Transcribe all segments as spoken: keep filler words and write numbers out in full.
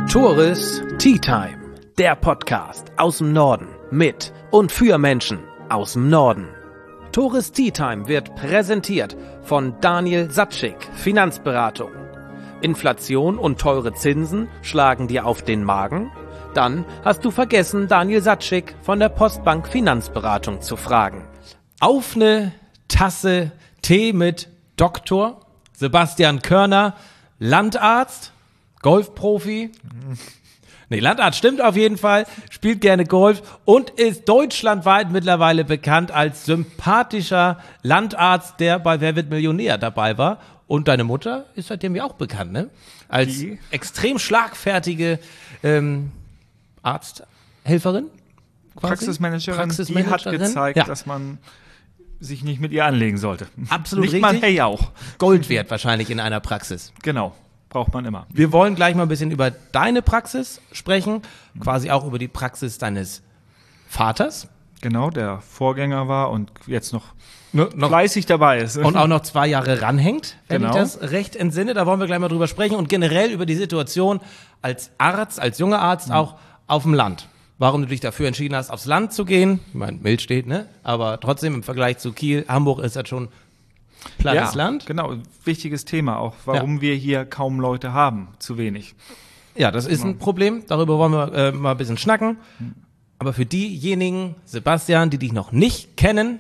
Tores Tea Time, der Podcast aus dem Norden mit und für Menschen aus dem Norden. Tores Tea Time wird präsentiert von Daniel Satschik, Finanzberatung. Inflation und teure Zinsen schlagen dir auf den Magen? Dann hast du vergessen, Daniel Satschik von der Postbank Finanzberatung zu fragen. Auf eine Tasse Tee mit Doktor Sebastian Körner, Landarzt, Golfprofi. Nee, Landarzt stimmt auf jeden Fall, spielt gerne Golf und ist deutschlandweit mittlerweile bekannt als sympathischer Landarzt, der bei Wer wird Millionär dabei war. Und deine Mutter ist seitdem ja auch bekannt, ne? Als Die? extrem schlagfertige ähm, Arzthelferin. Quasi. Praxismanagerin, Praxismanagerin, die hat gezeigt, ja. dass man sich nicht mit ihr anlegen sollte. Absolut nicht richtig. Nicht mal hey auch. Gold wert wahrscheinlich in einer Praxis. Genau, braucht man immer. Wir wollen gleich mal ein bisschen über deine Praxis sprechen, quasi auch über die Praxis deines Vaters. Genau, der Vorgänger war und jetzt noch, ne, noch fleißig dabei ist. Und auch noch zwei Jahre ranhängt, wenn genau. ich das recht entsinne. Da wollen wir gleich mal drüber sprechen und generell über die Situation als Arzt, als junger Arzt mhm. auch auf dem Land. Warum du dich dafür entschieden hast, aufs Land zu gehen. Ich meine, Mild steht, ne? Aber trotzdem im Vergleich zu Kiel, Hamburg ist das schon plattes ja, Land. Genau, wichtiges Thema auch, warum ja. wir hier kaum Leute haben, zu wenig. Ja, das ist ein Problem, darüber wollen wir äh, mal ein bisschen schnacken. Aber für diejenigen, Sebastian, die dich noch nicht kennen,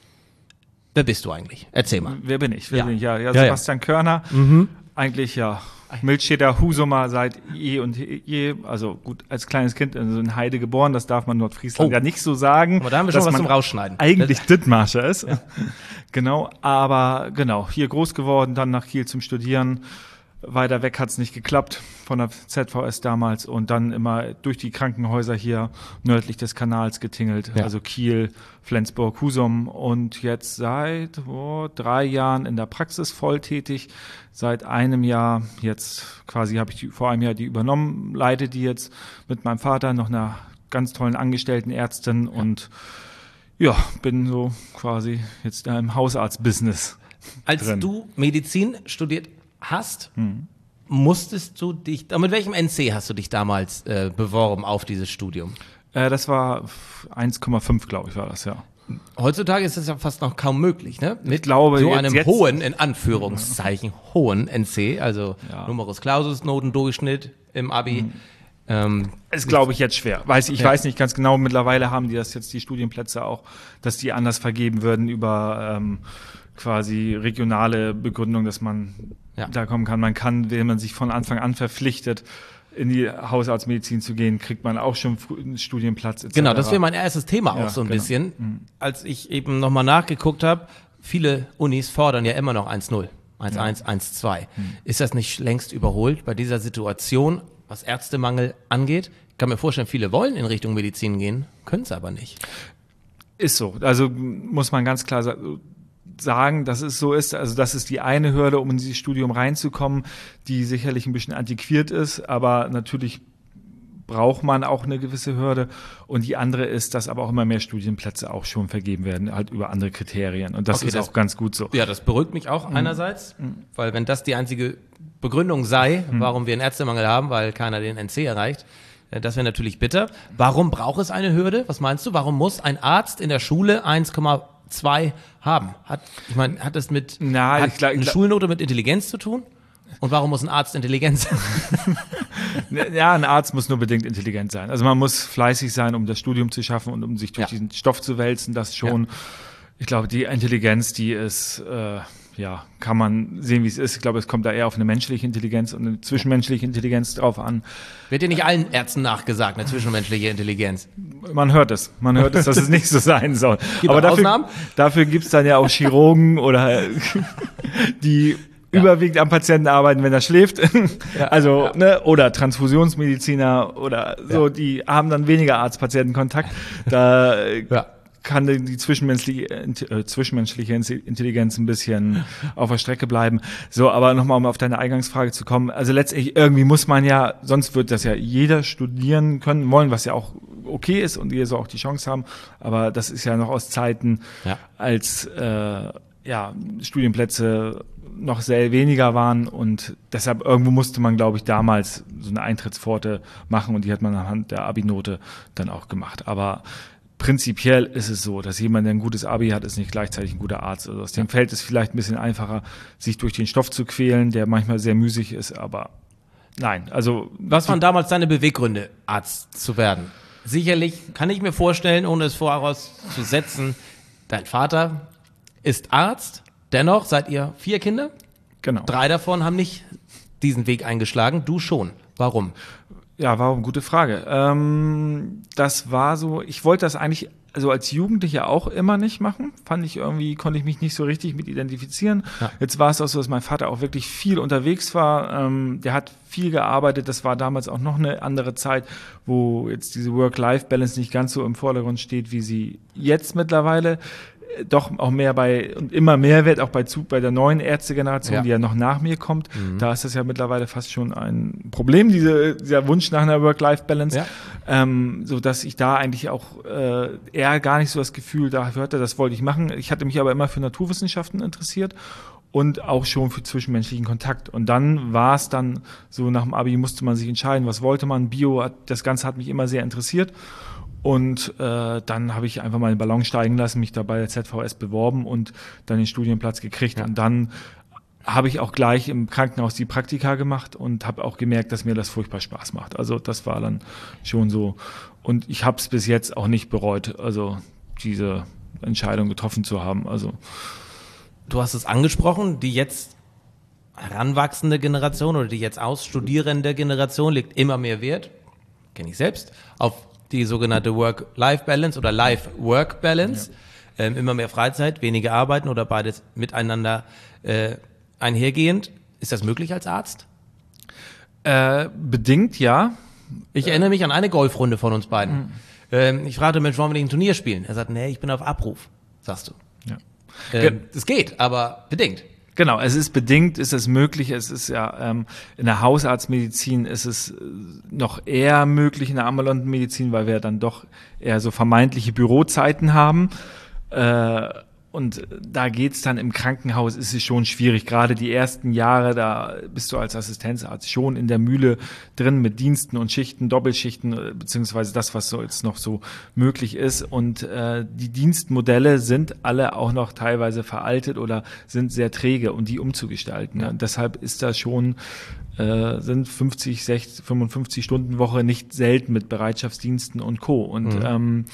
wer bist du eigentlich? Erzähl mal. Wer bin ich? Wer ja. bin ich? Ja, ja, ja Sebastian ja. Körner, mhm. eigentlich ja Mildstädter Husumer seit je und je, also gut, als kleines Kind in Heide geboren, das darf man Nordfriesland oh. ja nicht so sagen. Aber da haben wir schon was zum Rausschneiden. Eigentlich Dithmarscher ist. Ja. Genau, aber genau, hier groß geworden, dann nach Kiel zum Studieren. Weiter weg hat's nicht geklappt von der Z V S damals und dann immer durch die Krankenhäuser hier nördlich des Kanals getingelt, ja. also Kiel, Flensburg, Husum und jetzt seit oh, drei Jahren in der Praxis voll tätig. Seit einem Jahr, jetzt quasi habe ich die, vor einem Jahr die übernommen, leite die jetzt mit meinem Vater, noch einer ganz tollen Angestelltenärztin ja. und ja, bin so quasi jetzt da im Hausarzt-Business Als drin. du Medizin studiert hast, hm. musstest du dich, mit welchem N C hast du dich damals äh, beworben auf dieses Studium? Äh, das war eins Komma fünf, glaube ich, war das, ja. Heutzutage ist das ja fast noch kaum möglich, ne? Mit ich glaube, so jetzt, einem jetzt, hohen, in Anführungszeichen, ja. hohen N C, also ja. Numerus Clausus, Notendurchschnitt im Abi. Mhm. Ähm, ist, glaube ich, jetzt schwer. Weiß, ich ja. weiß nicht ganz genau, mittlerweile haben die das jetzt, die Studienplätze auch, dass die anders vergeben würden über ähm, quasi regionale Begründung, dass man ja. da kommen kann. Man kann, wenn man sich von Anfang an verpflichtet, in die Hausarztmedizin zu gehen, kriegt man auch schon einen Studienplatz et cetera. Genau, das wäre mein erstes Thema ja, auch so ein genau. bisschen. Mhm. Als ich eben nochmal nachgeguckt habe, viele Unis fordern ja immer noch eins null, eins eins, ja. eins zwei. Mhm. Ist das nicht längst überholt bei dieser Situation, was Ärztemangel angeht? Ich kann mir vorstellen, viele wollen in Richtung Medizin gehen, können es aber nicht. Ist so. Also muss man ganz klar sagen, sagen, dass es so ist. Also das ist die eine Hürde, um in dieses Studium reinzukommen, die sicherlich ein bisschen antiquiert ist, aber natürlich braucht man auch eine gewisse Hürde. Und die andere ist, dass aber auch immer mehr Studienplätze auch schon vergeben werden, halt über andere Kriterien. Und das okay, ist das, auch ganz gut so. Ja, das beruhigt mich auch mhm. einerseits, mhm. weil wenn das die einzige Begründung sei, mhm. warum wir einen Ärztemangel haben, weil keiner den N C erreicht, das wäre natürlich bitter. Warum braucht es eine Hürde? Was meinst du? Warum muss ein Arzt in der Schule eins Komma zwei haben? Hat, ich meine, hat das mit Na, hat ich glaub, eine ich glaub, Schulnote mit Intelligenz zu tun? Und warum muss ein Arzt intelligent sein? Ja, ein Arzt muss nur bedingt intelligent sein. Also man muss fleißig sein, um das Studium zu schaffen und um sich durch ja. diesen Stoff zu wälzen. Das schon. Ja. Ich glaube, die Intelligenz, die ist, äh, ja, kann man sehen, wie es ist. Ich glaube, es kommt da eher auf eine menschliche Intelligenz und eine zwischenmenschliche Intelligenz drauf an. Wird ja nicht allen Ärzten nachgesagt, eine zwischenmenschliche Intelligenz. Man hört es. Man hört es, dass es nicht so sein soll. Gibt Aber dafür, Ausnahmen? dafür gibt es dann ja auch Chirurgen oder die ja. überwiegend am Patienten arbeiten, wenn er schläft. Ja, also, ja. ne, oder Transfusionsmediziner oder so, ja. die haben dann weniger Arzt-Patienten-Kontakt. Da ja. kann die zwischenmenschliche, äh, zwischenmenschliche Intelligenz ein bisschen auf der Strecke bleiben. So, aber nochmal, um auf deine Eingangsfrage zu kommen. Also letztendlich irgendwie muss man ja, sonst wird das ja jeder studieren können wollen, was ja auch okay ist und ihr so auch die Chance haben. Aber das ist ja noch aus Zeiten, ja. als äh, ja, Studienplätze noch sehr weniger waren und deshalb irgendwo musste man, glaube ich, damals so eine Eintrittspforte machen und die hat man anhand der Abi-Note dann auch gemacht. Aber prinzipiell ist es so, dass jemand, der ein gutes Abi hat, ist nicht gleichzeitig ein guter Arzt. Also aus dem fällt es vielleicht ein bisschen einfacher, sich durch den Stoff zu quälen, der manchmal sehr müßig ist, aber nein. Also was waren damals deine Beweggründe, Arzt zu werden? Sicherlich kann ich mir vorstellen, ohne es vorauszusetzen, dein Vater ist Arzt, dennoch seid ihr vier Kinder? Genau. Drei davon haben nicht diesen Weg eingeschlagen, du schon. Warum? Ja, warum? Gute Frage. Ähm, das war so, ich wollte das eigentlich also als Jugendlicher auch immer nicht machen. Fand ich irgendwie, konnte ich mich nicht so richtig mit identifizieren. Ja. Jetzt war es auch so, dass mein Vater auch wirklich viel unterwegs war. Ähm, der hat viel gearbeitet. Das war damals auch noch eine andere Zeit, wo jetzt diese Work-Life-Balance nicht ganz so im Vordergrund steht, wie sie jetzt mittlerweile doch auch mehr bei und immer mehr wird, auch bei, bei der neuen Ärztegeneration, ja. die ja noch nach mir kommt. Mhm. Da ist das ja mittlerweile fast schon ein Problem, diese, dieser Wunsch nach einer Work-Life-Balance, ja. ähm, so dass ich da eigentlich auch äh, eher gar nicht so das Gefühl da hörte, das wollte ich machen. Ich hatte mich aber immer für Naturwissenschaften interessiert und auch schon für zwischenmenschlichen Kontakt. Und dann war es dann so, nach dem Abi musste man sich entscheiden, was wollte man. Bio, hat, das Ganze hat mich immer sehr interessiert. Und äh, dann habe ich einfach mal den Ballon steigen lassen, mich da bei der Z V S beworben und dann den Studienplatz gekriegt. Ja. Und dann habe ich auch gleich im Krankenhaus die Praktika gemacht und habe auch gemerkt, dass mir das furchtbar Spaß macht. Also das war dann schon so. Und ich habe es bis jetzt auch nicht bereut, also diese Entscheidung getroffen zu haben. Also du hast es angesprochen, die jetzt heranwachsende Generation oder die jetzt ausstudierende Generation legt immer mehr Wert, kenne ich selbst, auf die sogenannte Work-Life-Balance oder Life-Work-Balance. Ja. Ähm, immer mehr Freizeit, weniger Arbeiten oder beides miteinander äh, einhergehend. Ist das möglich als Arzt? Äh, bedingt, ja. Ich äh. erinnere mich an eine Golfrunde von uns beiden. Mhm. Ähm, ich fragte, Mensch, wollen wir nicht ein Turnier spielen? Er sagt, nee, ich bin auf Abruf, sagst du. Ja. Ähm, das geht, aber bedingt. Genau, es ist bedingt, ist es möglich, es ist ja ähm, in der Hausarztmedizin ist es noch eher möglich in der ambulanten Medizin, weil wir dann doch eher so vermeintliche Bürozeiten haben. Äh, und da geht's dann im Krankenhaus, ist es schon schwierig. Gerade die ersten Jahre, da bist du als Assistenzarzt schon in der Mühle drin mit Diensten und Schichten, Doppelschichten, beziehungsweise das, was so jetzt noch so möglich ist. Und äh, die Dienstmodelle sind alle auch noch teilweise veraltet oder sind sehr träge, um die umzugestalten. Ja. Und deshalb ist das schon, äh, sind fünfzig, sechzig, fünfundfünfzig Stunden Woche nicht selten mit Bereitschaftsdiensten und Co. Und mhm. ähm,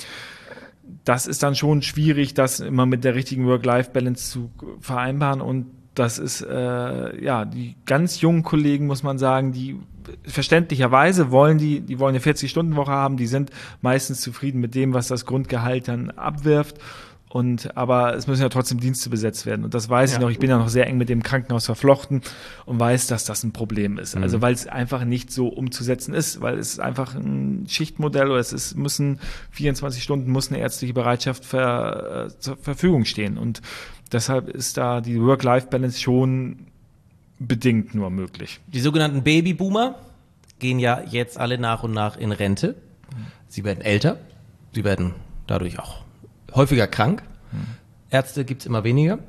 das ist dann schon schwierig, das immer mit der richtigen Work-Life-Balance zu vereinbaren. Und das ist, äh, ja, die ganz jungen Kollegen, muss man sagen, die verständlicherweise wollen die, die wollen eine vierzig-Stunden-Woche haben, die sind meistens zufrieden mit dem, was das Grundgehalt dann abwirft. Und, aber es müssen ja trotzdem Dienste besetzt werden. Und das weiß ja. ich noch. Ich bin ja noch sehr eng mit dem Krankenhaus verflochten und weiß, dass das ein Problem ist. Mhm. Also, weil es einfach nicht so umzusetzen ist, weil es einfach ein Schichtmodell oder es ist, müssen vierundzwanzig Stunden muss eine ärztliche Bereitschaft ver, äh, zur Verfügung stehen. Und deshalb ist da die Work-Life-Balance schon bedingt nur möglich. Die sogenannten Babyboomer gehen ja jetzt alle nach und nach in Rente. Sie werden älter. Sie werden dadurch auch häufiger krank. Hm. Ärzte gibt's immer weniger.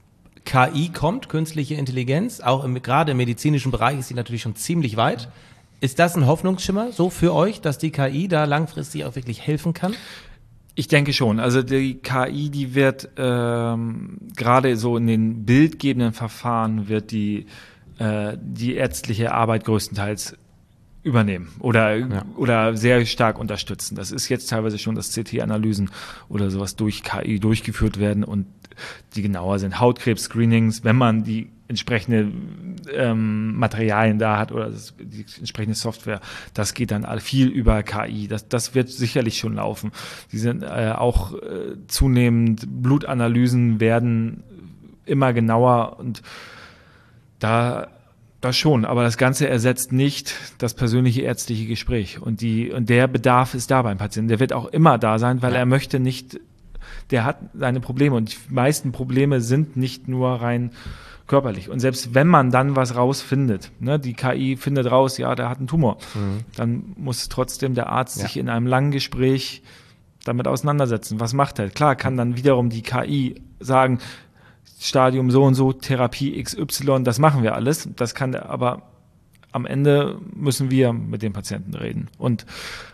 K I kommt, künstliche Intelligenz, auch im, gerade im medizinischen Bereich ist sie natürlich schon ziemlich weit. Ist das ein Hoffnungsschimmer so für euch, dass die K I da langfristig auch wirklich helfen kann? Ich denke schon. Also die K I, die wird ähm, gerade so in den bildgebenden Verfahren wird die äh, die ärztliche Arbeit größtenteils übernehmen oder ja. oder sehr stark unterstützen. Das ist jetzt teilweise schon, dass C T-Analysen oder sowas durch K I durchgeführt werden und die genauer sind. Hautkrebs-Screenings, wenn man die entsprechende ähm, Materialien da hat oder das, die entsprechende Software, das geht dann viel über K I. Das, das wird sicherlich schon laufen. Die sind äh, auch äh, zunehmend, Blutanalysen werden immer genauer und da Das schon, aber das Ganze ersetzt nicht das persönliche ärztliche Gespräch. Und die und der Bedarf ist da beim Patienten. Der wird auch immer da sein, weil ja. er möchte nicht, der hat seine Probleme. Und die meisten Probleme sind nicht nur rein körperlich. Und selbst wenn man dann was rausfindet, ne, die K I findet raus, ja, der hat einen Tumor, mhm. dann muss trotzdem der Arzt ja. sich in einem langen Gespräch damit auseinandersetzen. Was macht er? Klar kann dann wiederum die K I sagen, Stadium so und so, Therapie X Y, das machen wir alles. Das kann aber am Ende müssen wir mit dem Patienten reden und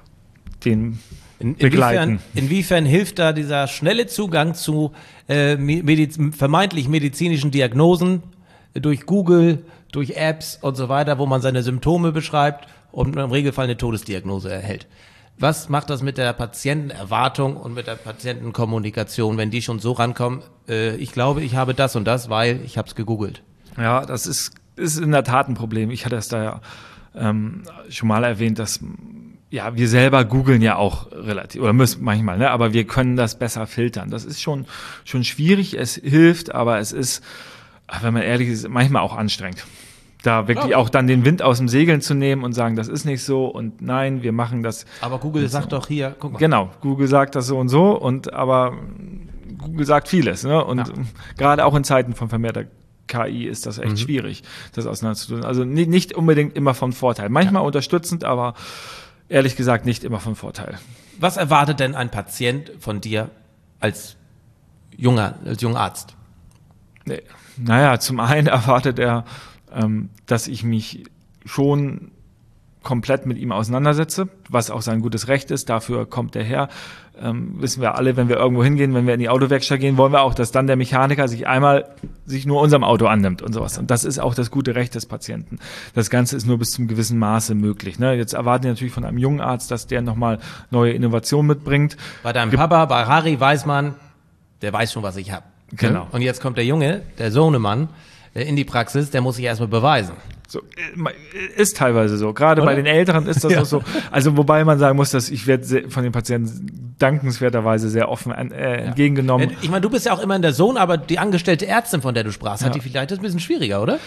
den In, begleiten. Inwiefern, inwiefern hilft da dieser schnelle Zugang zu äh, mediz- vermeintlich medizinischen Diagnosen äh, durch Google, durch Apps und so weiter, wo man seine Symptome beschreibt und im Regelfall eine Todesdiagnose erhält? Was macht das mit der Patientenerwartung und mit der Patientenkommunikation, wenn die schon so rankommen, äh, ich glaube, ich habe das und das, weil ich habe es gegoogelt? Ja, das ist, ist in der Tat ein Problem. Ich hatte es da ja ähm, schon mal erwähnt, dass ja, wir selber googeln ja auch relativ, oder müssen manchmal, ne, aber wir können das besser filtern. Das ist schon, schon schwierig, es hilft, aber es ist, wenn man ehrlich ist, manchmal auch anstrengend. Da wirklich auch dann den Wind aus dem Segeln zu nehmen und sagen, das ist nicht so und nein, wir machen das. Aber Google sagt so. doch hier, guck mal. Genau, Google sagt das so und so und aber Google sagt vieles, ne? Und Ja. gerade auch in Zeiten von vermehrter K I ist das echt Mhm. schwierig, das auseinanderzutun. Also nicht, nicht unbedingt immer von Vorteil. Manchmal ja. unterstützend, aber ehrlich gesagt nicht immer von Vorteil. Was erwartet denn ein Patient von dir als junger, als junger Arzt? Nee. Naja, zum einen erwartet er, ähm, dass ich mich schon komplett mit ihm auseinandersetze, was auch sein gutes Recht ist. Dafür kommt er her. Ähm, wissen wir alle, wenn wir irgendwo hingehen, wenn wir in die Autowerkstatt gehen, wollen wir auch, dass dann der Mechaniker sich einmal sich nur unserem Auto annimmt und sowas. Und das ist auch das gute Recht des Patienten. Das Ganze ist nur bis zum gewissen Maße möglich. Ne? Jetzt erwarten wir natürlich von einem jungen Arzt, dass der nochmal neue Innovationen mitbringt. Bei deinem Papa, bei Harry weiß man, der weiß schon, was ich habe. Genau. Und jetzt kommt der Junge, der Sohnemann, in die Praxis, der muss sich erstmal beweisen. So, ist teilweise so. Gerade Oder? Bei den Älteren ist das ja. auch so. Also wobei man sagen muss, dass ich werde von den Patienten dankenswerterweise sehr offen äh, ja. entgegengenommen. Ich meine, du bist ja auch immer in der Zone, aber die angestellte Ärztin, von der du sprachst, ja. hat die vielleicht das ein bisschen schwieriger, oder?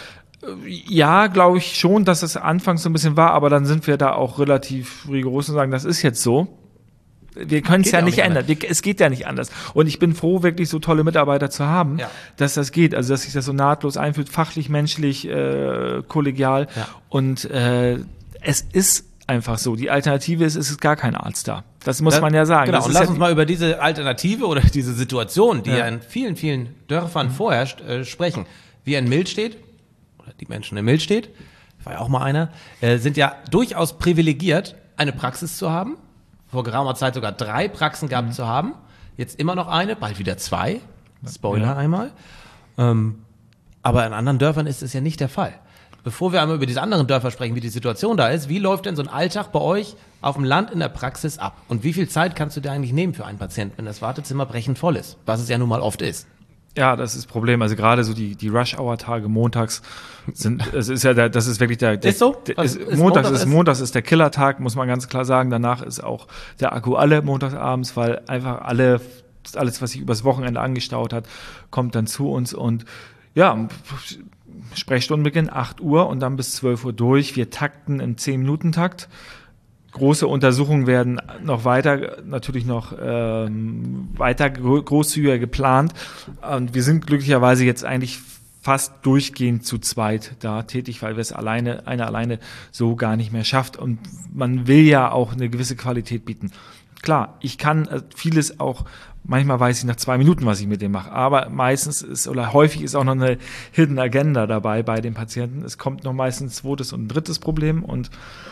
Ja, glaube ich schon, dass es anfangs so ein bisschen war, aber dann sind wir da auch relativ rigoros und sagen, das ist jetzt so. Wir können es ja nicht ändern. Wir, es geht ja nicht anders. Und ich bin froh, wirklich so tolle Mitarbeiter zu haben, ja. dass das geht. Also, dass sich das so nahtlos einfühlt, fachlich, menschlich, äh, kollegial. Ja. Und äh, es ist einfach so. Die Alternative ist, es ist gar kein Arzt da. Das muss das, man ja sagen. Genau, das und ist lass ja uns mal über diese Alternative oder diese Situation, die ja, ja in vielen, vielen Dörfern mhm. vorherrscht, äh, sprechen. Wie in Milstedt, oder die Menschen in Milstedt, war ja auch mal einer, äh, sind ja durchaus privilegiert, eine Praxis zu haben. Vor geraumer Zeit sogar drei Praxen gehabt mhm. zu haben. Jetzt immer noch eine, bald wieder zwei. Spoiler ja. einmal. Ähm, aber in anderen Dörfern ist es ja nicht der Fall. Bevor wir einmal über diese anderen Dörfer sprechen, wie die Situation da ist, wie läuft denn so ein Alltag bei euch auf dem Land in der Praxis ab? Und wie viel Zeit kannst du dir eigentlich nehmen für einen Patienten, wenn das Wartezimmer brechend voll ist? Was es ja nun mal oft ist. Ja, das ist das Problem. Also gerade so die, die Rush-Hour-Tage montags sind, es ist ja der, das ist wirklich der, der ist so? Der, ist, ist montags Montag ist, montags ist der Killertag, muss man ganz klar sagen. Danach ist auch der Akku alle montagsabends, weil einfach alle, alles, was sich übers Wochenende angestaut hat, kommt dann zu uns und ja, Sprechstundenbeginn acht Uhr und dann bis zwölf Uhr durch. Wir takten im zehn-Minuten-Takt. Große Untersuchungen werden noch weiter, natürlich noch ähm, weiter großzügiger geplant. Und wir sind glücklicherweise jetzt eigentlich fast durchgehend zu zweit da tätig, weil wir es alleine, einer alleine so gar nicht mehr schafft. Und man will ja auch eine gewisse Qualität bieten. Klar, ich kann vieles auch, manchmal weiß ich nach zwei Minuten, was ich mit dem mache, aber meistens ist oder häufig ist auch noch eine Hidden Agenda dabei bei den Patienten. Es kommt noch meistens ein zweites und ein drittes Problem und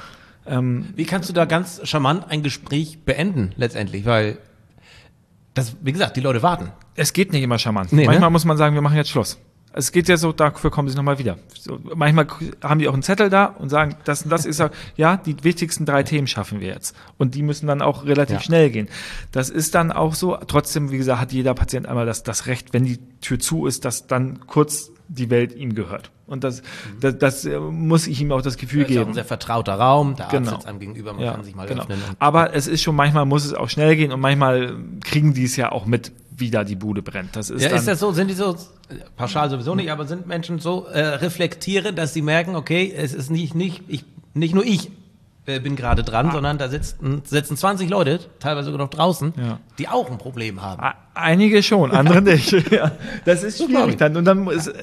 wie kannst du da ganz charmant ein Gespräch beenden, letztendlich? Weil, das, wie gesagt, die Leute warten. Es geht nicht immer charmant. Nee, manchmal ne? muss man sagen, wir machen jetzt Schluss. Es geht ja so, dafür kommen sie nochmal wieder. So, manchmal haben die auch einen Zettel da und sagen, das und das ist ja, die wichtigsten drei Themen schaffen wir jetzt. Und die müssen dann auch relativ ja. schnell gehen. Das ist dann auch so. Trotzdem, wie gesagt, hat jeder Patient einmal das, das Recht, wenn die Tür zu ist, dass dann kurz die Welt ihm gehört. Und das, mhm. das, das muss ich ihm auch das Gefühl das ist geben. Auch ein sehr vertrauter Raum, der Arzt genau. sitzt einem gegenüber, man ja, kann sich mal genau. öffnen. Aber es ist schon, manchmal muss es auch schnell gehen und manchmal kriegen die es ja auch mit, wie da die Bude brennt. Das ist ja, dann, ist das so? Sind die so, pauschal sowieso nicht, aber sind Menschen so äh, reflektieren, dass sie merken, okay, es ist nicht, nicht, ich, nicht nur ich äh, bin gerade dran, ah. sondern da sitzen, sitzen zwanzig Leute, teilweise sogar noch draußen, ja. die auch ein Problem haben. Einige schon, andere nicht. Ja, das ist schwierig dann. Und dann ist,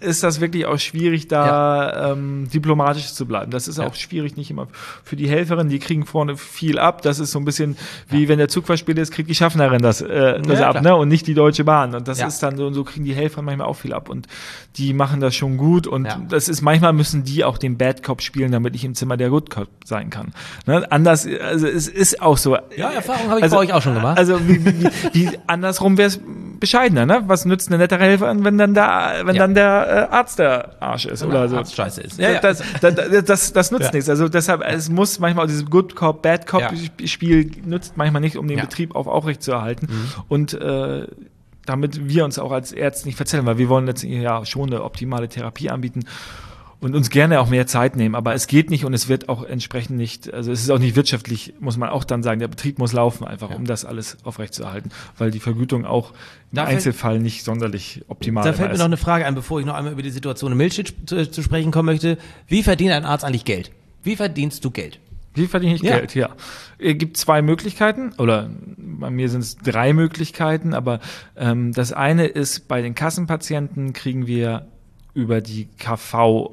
ist das wirklich auch schwierig, da ja. ähm, diplomatisch zu bleiben. Das ist ja. auch schwierig, nicht immer für die Helferin, die kriegen vorne viel ab. Das ist so ein bisschen wie ja. wenn der Zug verspätet ist, kriegt die Schaffnerin das, äh, das ja, ab, ne? Und nicht die Deutsche Bahn. Und das ja. ist dann so, und so kriegen die Helfer manchmal auch viel ab. Und die machen das schon gut. Und ja. das ist, manchmal müssen die auch den Bad Cop spielen, damit ich im Zimmer der Good Cop sein kann. Ne? Anders, also es ist auch so. Ja, Erfahrung habe ich also, bei euch auch schon gemacht. Also wie, wie, wie andersrum wäre es bescheidener, ne? Was nützt eine nettere Helferin, wenn dann da, wenn ja. dann der äh, Arzt der Arsch ist, oder so. Arzt scheiße ist. Ja, ja. Das, das, das, das, das nützt ja. nichts. Also deshalb, es muss manchmal auch dieses Good Cop, Bad Cop ja. Spiel nützt manchmal nicht, um den ja. Betrieb auf aufrecht zu erhalten. Mhm. Und äh, damit wir uns auch als Ärzte nicht verzählen, weil wir wollen letztendlich ja schon eine optimale Therapie anbieten und uns gerne auch mehr Zeit nehmen. Aber es geht nicht und es wird auch entsprechend nicht, also es ist auch nicht wirtschaftlich, muss man auch dann sagen, der Betrieb muss laufen einfach, ja. um das alles aufrechtzuerhalten, weil die Vergütung auch im da Einzelfall fällt, nicht sonderlich optimal ist. Da fällt mir ist. noch eine Frage ein, bevor ich noch einmal über die Situation in Milchschitz zu, zu sprechen kommen möchte. Wie verdient ein Arzt eigentlich Geld? Wie verdienst du Geld? Wie verdiene ich ja. Geld? Ja. Es gibt zwei Möglichkeiten, oder bei mir sind es drei Möglichkeiten, aber ähm, das eine ist, bei den Kassenpatienten kriegen wir über die K V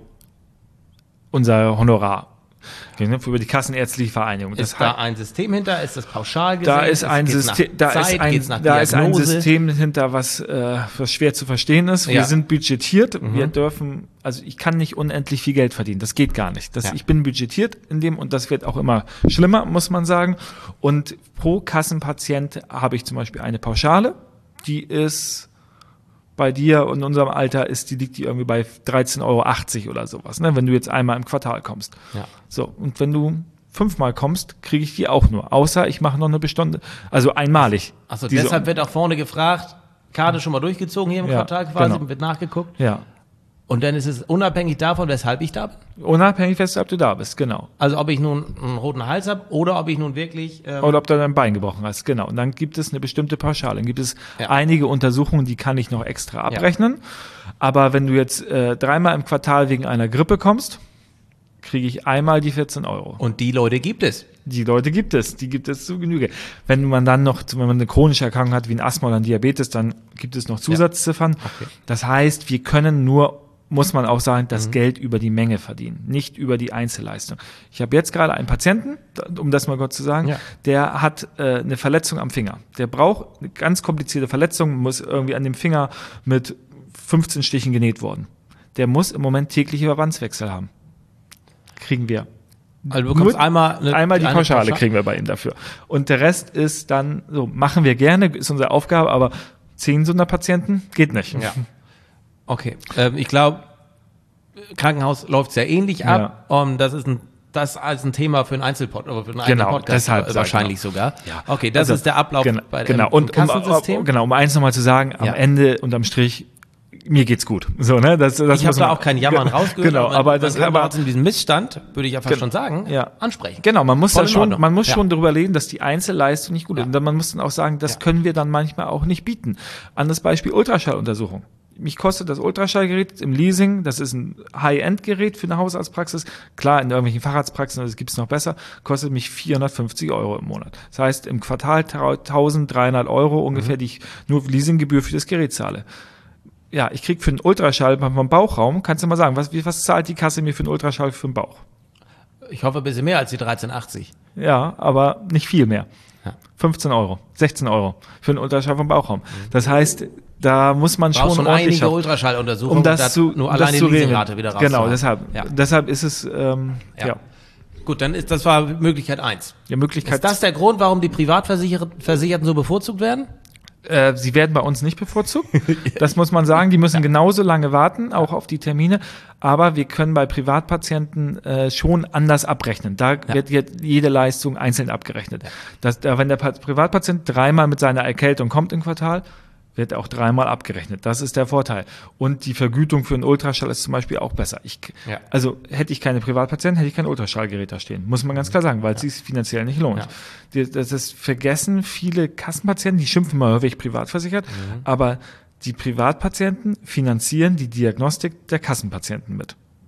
unser Honorar. Über die Kassenärztliche Vereinigung. Das ist da ein System hinter? Ist das pauschal gesehen? Da ist ein System, da ist ein, da ist ein System hinter, was, äh, was schwer zu verstehen ist. Wir ja. sind budgetiert. Mhm. Wir dürfen, also ich kann nicht unendlich viel Geld verdienen. Das geht gar nicht. Das, ja. Ich bin budgetiert in dem, und das wird auch immer schlimmer, muss man sagen. Und pro Kassenpatient habe ich zum Beispiel eine Pauschale. Die ist bei dir und in unserem Alter ist, die liegt die irgendwie bei dreizehn Euro achtzig oder sowas, ne, wenn du jetzt einmal im Quartal kommst. Ja. So, und wenn du fünfmal kommst, kriege ich die auch nur. Außer ich mache noch eine Bestunde, also einmalig. Achso, deshalb wird auch vorne gefragt, Karte schon mal durchgezogen hier im ja, Quartal quasi, genau. wird nachgeguckt. Ja. Und dann ist es unabhängig davon, weshalb ich da bin? Unabhängig, weshalb du da bist, genau. Also ob ich nun einen roten Hals habe oder ob ich nun wirklich... Ähm oder ob du dein Bein gebrochen hast, genau. Und dann gibt es eine bestimmte Pauschale. Dann gibt es ja. einige Untersuchungen, die kann ich noch extra abrechnen. Ja. Aber wenn du jetzt äh, dreimal im Quartal wegen einer Grippe kommst, kriege ich einmal die vierzehn Euro. Und die Leute gibt es? Die Leute gibt es, die gibt es zu Genüge. Wenn man dann noch, wenn man eine chronische Erkrankung hat, wie ein Asthma oder ein Diabetes, dann gibt es noch Zusatzziffern. Ja. Okay. Das heißt, wir können nur, muss man auch sagen, das mhm. Geld über die Menge verdienen, nicht über die Einzelleistung. Ich habe jetzt gerade einen Patienten, um das mal kurz zu sagen, ja. der hat äh, eine Verletzung am Finger. Der braucht eine ganz komplizierte Verletzung, muss irgendwie an dem Finger mit fünfzehn Stichen genäht worden. Der muss im Moment tägliche Verbandswechsel haben. Kriegen wir. Also du bekommst einmal eine, einmal die Pauschale Pauschale kriegen wir bei ihm dafür. Und der Rest ist dann, so machen wir gerne, ist unsere Aufgabe, aber zehn so einer Patienten geht nicht. Ja. Okay, ähm, ich glaube, Krankenhaus läuft sehr ähnlich ab. Ja. Um, das ist ein das als ein Thema für einen Einzelpod, aber für einen genau, Podcast deshalb, wahrscheinlich genau. sogar. Ja. Okay, das also, ist der Ablauf genau, bei genau. dem Und Kassensystem. Um, genau, um eins nochmal zu sagen, am ja. Ende unterm Strich, mir geht's gut. So, ne? das, das ich habe da auch kein Jammern rausgehört. Genau, aber, aber das man kann aber trotzdem diesen Missstand, würde ich ja fast schon sagen, ja. ansprechen. Genau, man muss da schon, man muss ja. schon darüber reden, dass die Einzelleistung nicht gut ist. Ja. Und man muss dann auch sagen, das ja. können wir dann manchmal auch nicht bieten. Anderes Beispiel Ultraschalluntersuchung. Mich kostet das Ultraschallgerät im Leasing, das ist ein High-End-Gerät für eine Hausarztpraxis. Klar, in irgendwelchen Facharztpraxen, das gibt's noch besser, kostet mich vierhundertfünfzig Euro im Monat. Das heißt, im Quartal eintausenddreihundert Euro ungefähr, mhm. die ich nur Leasinggebühr für das Gerät zahle. Ja, ich krieg für einen Ultraschall beim Bauchraum, kannst du mal sagen, was, was zahlt die Kasse mir für einen Ultraschall für den Bauch? Ich hoffe ein bisschen mehr als die dreizehn achtzig. Ja, aber nicht viel mehr. Ja. fünfzehn Euro, sechzehn Euro für einen Ultraschall vom Bauchraum. Das heißt, da muss man schon, schon einige Ultraschalluntersuchungen, um das zu, nur um alleine das die Leasingrate wieder raus. Genau, deshalb, ja. deshalb ist es, ähm, ja. ja. Gut, dann ist, das war Möglichkeit eins. Ja, Möglichkeit. Ist das der Grund, warum die Privatversicherten so bevorzugt werden? Äh, sie werden bei uns nicht bevorzugt. Das muss man sagen. Die müssen ja. genauso lange warten, auch auf die Termine. Aber wir können bei Privatpatienten äh, schon anders abrechnen. Da ja. wird jetzt jede Leistung einzeln abgerechnet. Ja. Das, da, wenn der Privatpatient dreimal mit seiner Erkältung kommt im Quartal, wird auch dreimal abgerechnet. Das ist der Vorteil. Und die Vergütung für einen Ultraschall ist zum Beispiel auch besser. Ich, ja. Also hätte ich keine Privatpatienten, hätte ich kein Ultraschallgerät da stehen. Muss man ganz klar sagen, weil es ja. sich finanziell nicht lohnt. Ja. Die, das ist, vergessen viele Kassenpatienten, die schimpfen mal häufig privat versichert, mhm. aber die Privatpatienten finanzieren die Diagnostik der Kassenpatienten mit.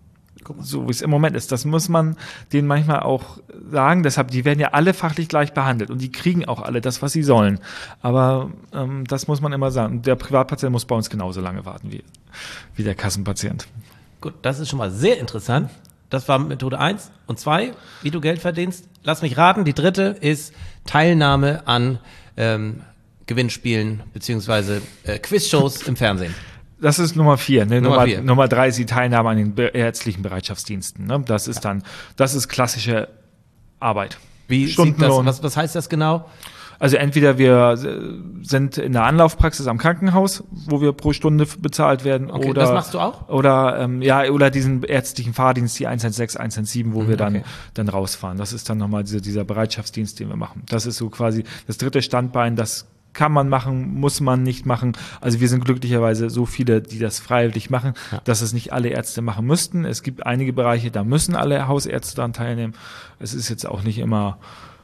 so wie es im Moment ist. Das muss man denen manchmal auch sagen. Deshalb, die werden ja alle fachlich gleich behandelt und die kriegen auch alle das, was sie sollen. Aber ähm, das muss man immer sagen. Der Privatpatient muss bei uns genauso lange warten wie, wie der Kassenpatient. Gut, das ist schon mal sehr interessant. Das war Methode eins. Und zwei, wie du Geld verdienst. Lass mich raten, die dritte ist Teilnahme an ähm, Gewinnspielen beziehungsweise äh, Quizshows im Fernsehen. Das ist Nummer vier. Ne? Nummer Nummer, vier. Nummer drei ist die Teilnahme an den be- ärztlichen Bereitschaftsdiensten. Ne? Das ist dann, das ist klassische Arbeit. Wie sieht das, Stundenlohn. was, was heißt das genau? Also entweder wir sind in der Anlaufpraxis am Krankenhaus, wo wir pro Stunde bezahlt werden, Okay, oder das machst du auch? Oder ähm, ja, oder diesen ärztlichen Fahrdienst, die eins eins sechs, eins eins sieben, wo Mhm, wir dann okay. dann rausfahren. Das ist dann nochmal dieser, dieser Bereitschaftsdienst, den wir machen. Das ist so quasi das dritte Standbein, das kann man machen, muss man nicht machen. Also wir sind glücklicherweise so viele, die das freiwillig machen, Ja. dass es nicht alle Ärzte machen müssten. Es gibt einige Bereiche, da müssen alle Hausärzte daran teilnehmen. Es ist jetzt auch nicht immer,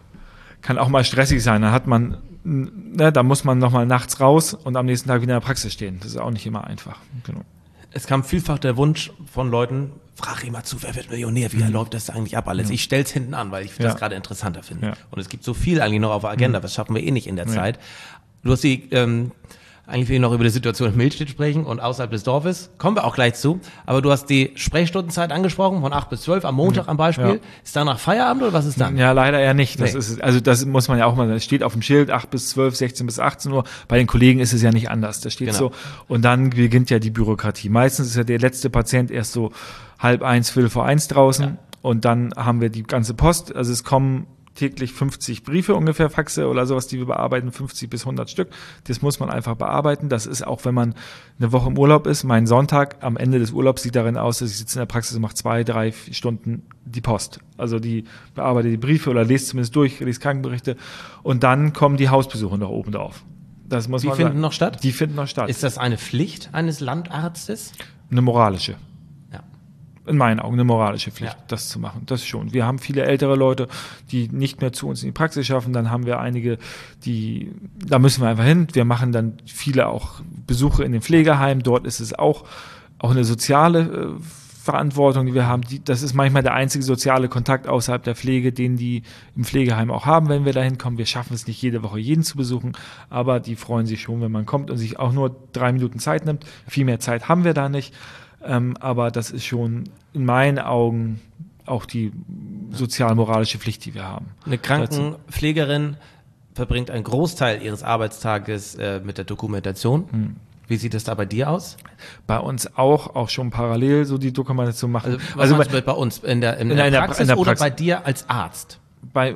kann auch mal stressig sein. Da hat man, ne, da muss man nochmal nachts raus und am nächsten Tag wieder in der Praxis stehen. Das ist auch nicht immer einfach. Genau. Es kam vielfach der Wunsch von Leuten, frag immer zu, wer wird Millionär, wie läuft das eigentlich ab alles? Ich stell's hinten an, weil ich Ja. das gerade interessanter finde. Ja. Und es gibt so viel eigentlich noch auf der Agenda, das schaffen wir eh nicht in der Ja. Zeit. Du hast die, ähm, eigentlich will ich noch über die Situation in Milstedt sprechen und außerhalb des Dorfes. Kommen wir auch gleich zu. Aber du hast die Sprechstundenzeit angesprochen, von acht bis zwölf am Montag am Beispiel. Ja. Ist danach Feierabend oder was ist dann? Ja, leider eher nicht. Das Nee. ist, also das muss man ja auch mal, es steht auf dem Schild acht bis zwölf, sechzehn bis achtzehn Uhr. Bei den Kollegen ist es ja nicht anders. Das steht Genau. so. Und dann beginnt ja die Bürokratie. Meistens ist ja der letzte Patient erst so halb eins, viertel vor eins draußen. Ja. Und dann haben wir die ganze Post. Also es kommen täglich fünfzig Briefe ungefähr, Faxe oder sowas, die wir bearbeiten, fünfzig bis hundert Stück. Das muss man einfach bearbeiten. Das ist auch, wenn man eine Woche im Urlaub ist. Mein Sonntag am Ende des Urlaubs sieht darin aus, dass ich sitze in der Praxis und mache zwei, drei vier Stunden die Post. Also die bearbeite die Briefe oder lese zumindest durch, lese Krankenberichte. Und dann kommen die Hausbesuche noch oben drauf. Das muss Die man finden sagen. noch statt? Die finden noch statt. Ist das eine Pflicht eines Landarztes? Eine moralische. Ja. In meinen Augen eine moralische Pflicht, Ja. das zu machen. Das schon. Wir haben viele ältere Leute, die nicht mehr zu uns in die Praxis schaffen. Dann haben wir einige, die, da müssen wir einfach hin. Wir machen dann viele auch Besuche in den Pflegeheimen. Dort ist es auch, auch eine soziale äh, Verantwortung, die wir haben. Die, das ist manchmal der einzige soziale Kontakt außerhalb der Pflege, den die im Pflegeheim auch haben, wenn wir da hinkommen. Wir schaffen es nicht jede Woche jeden zu besuchen, aber die freuen sich schon, wenn man kommt und sich auch nur drei Minuten Zeit nimmt. Viel mehr Zeit haben wir da nicht. Ähm, aber das ist schon in meinen Augen auch die sozial-moralische Pflicht, die wir haben. Eine Krankenpflegerin verbringt einen Großteil ihres Arbeitstages äh, mit der Dokumentation. Hm. Wie sieht es da bei dir aus? Bei uns auch, auch schon parallel so die Dokumentation machen. Also, was Also meinst bei, du bei uns? In der, in In der, einer- Praxis in der oder Praxis. bei dir als Arzt? bei,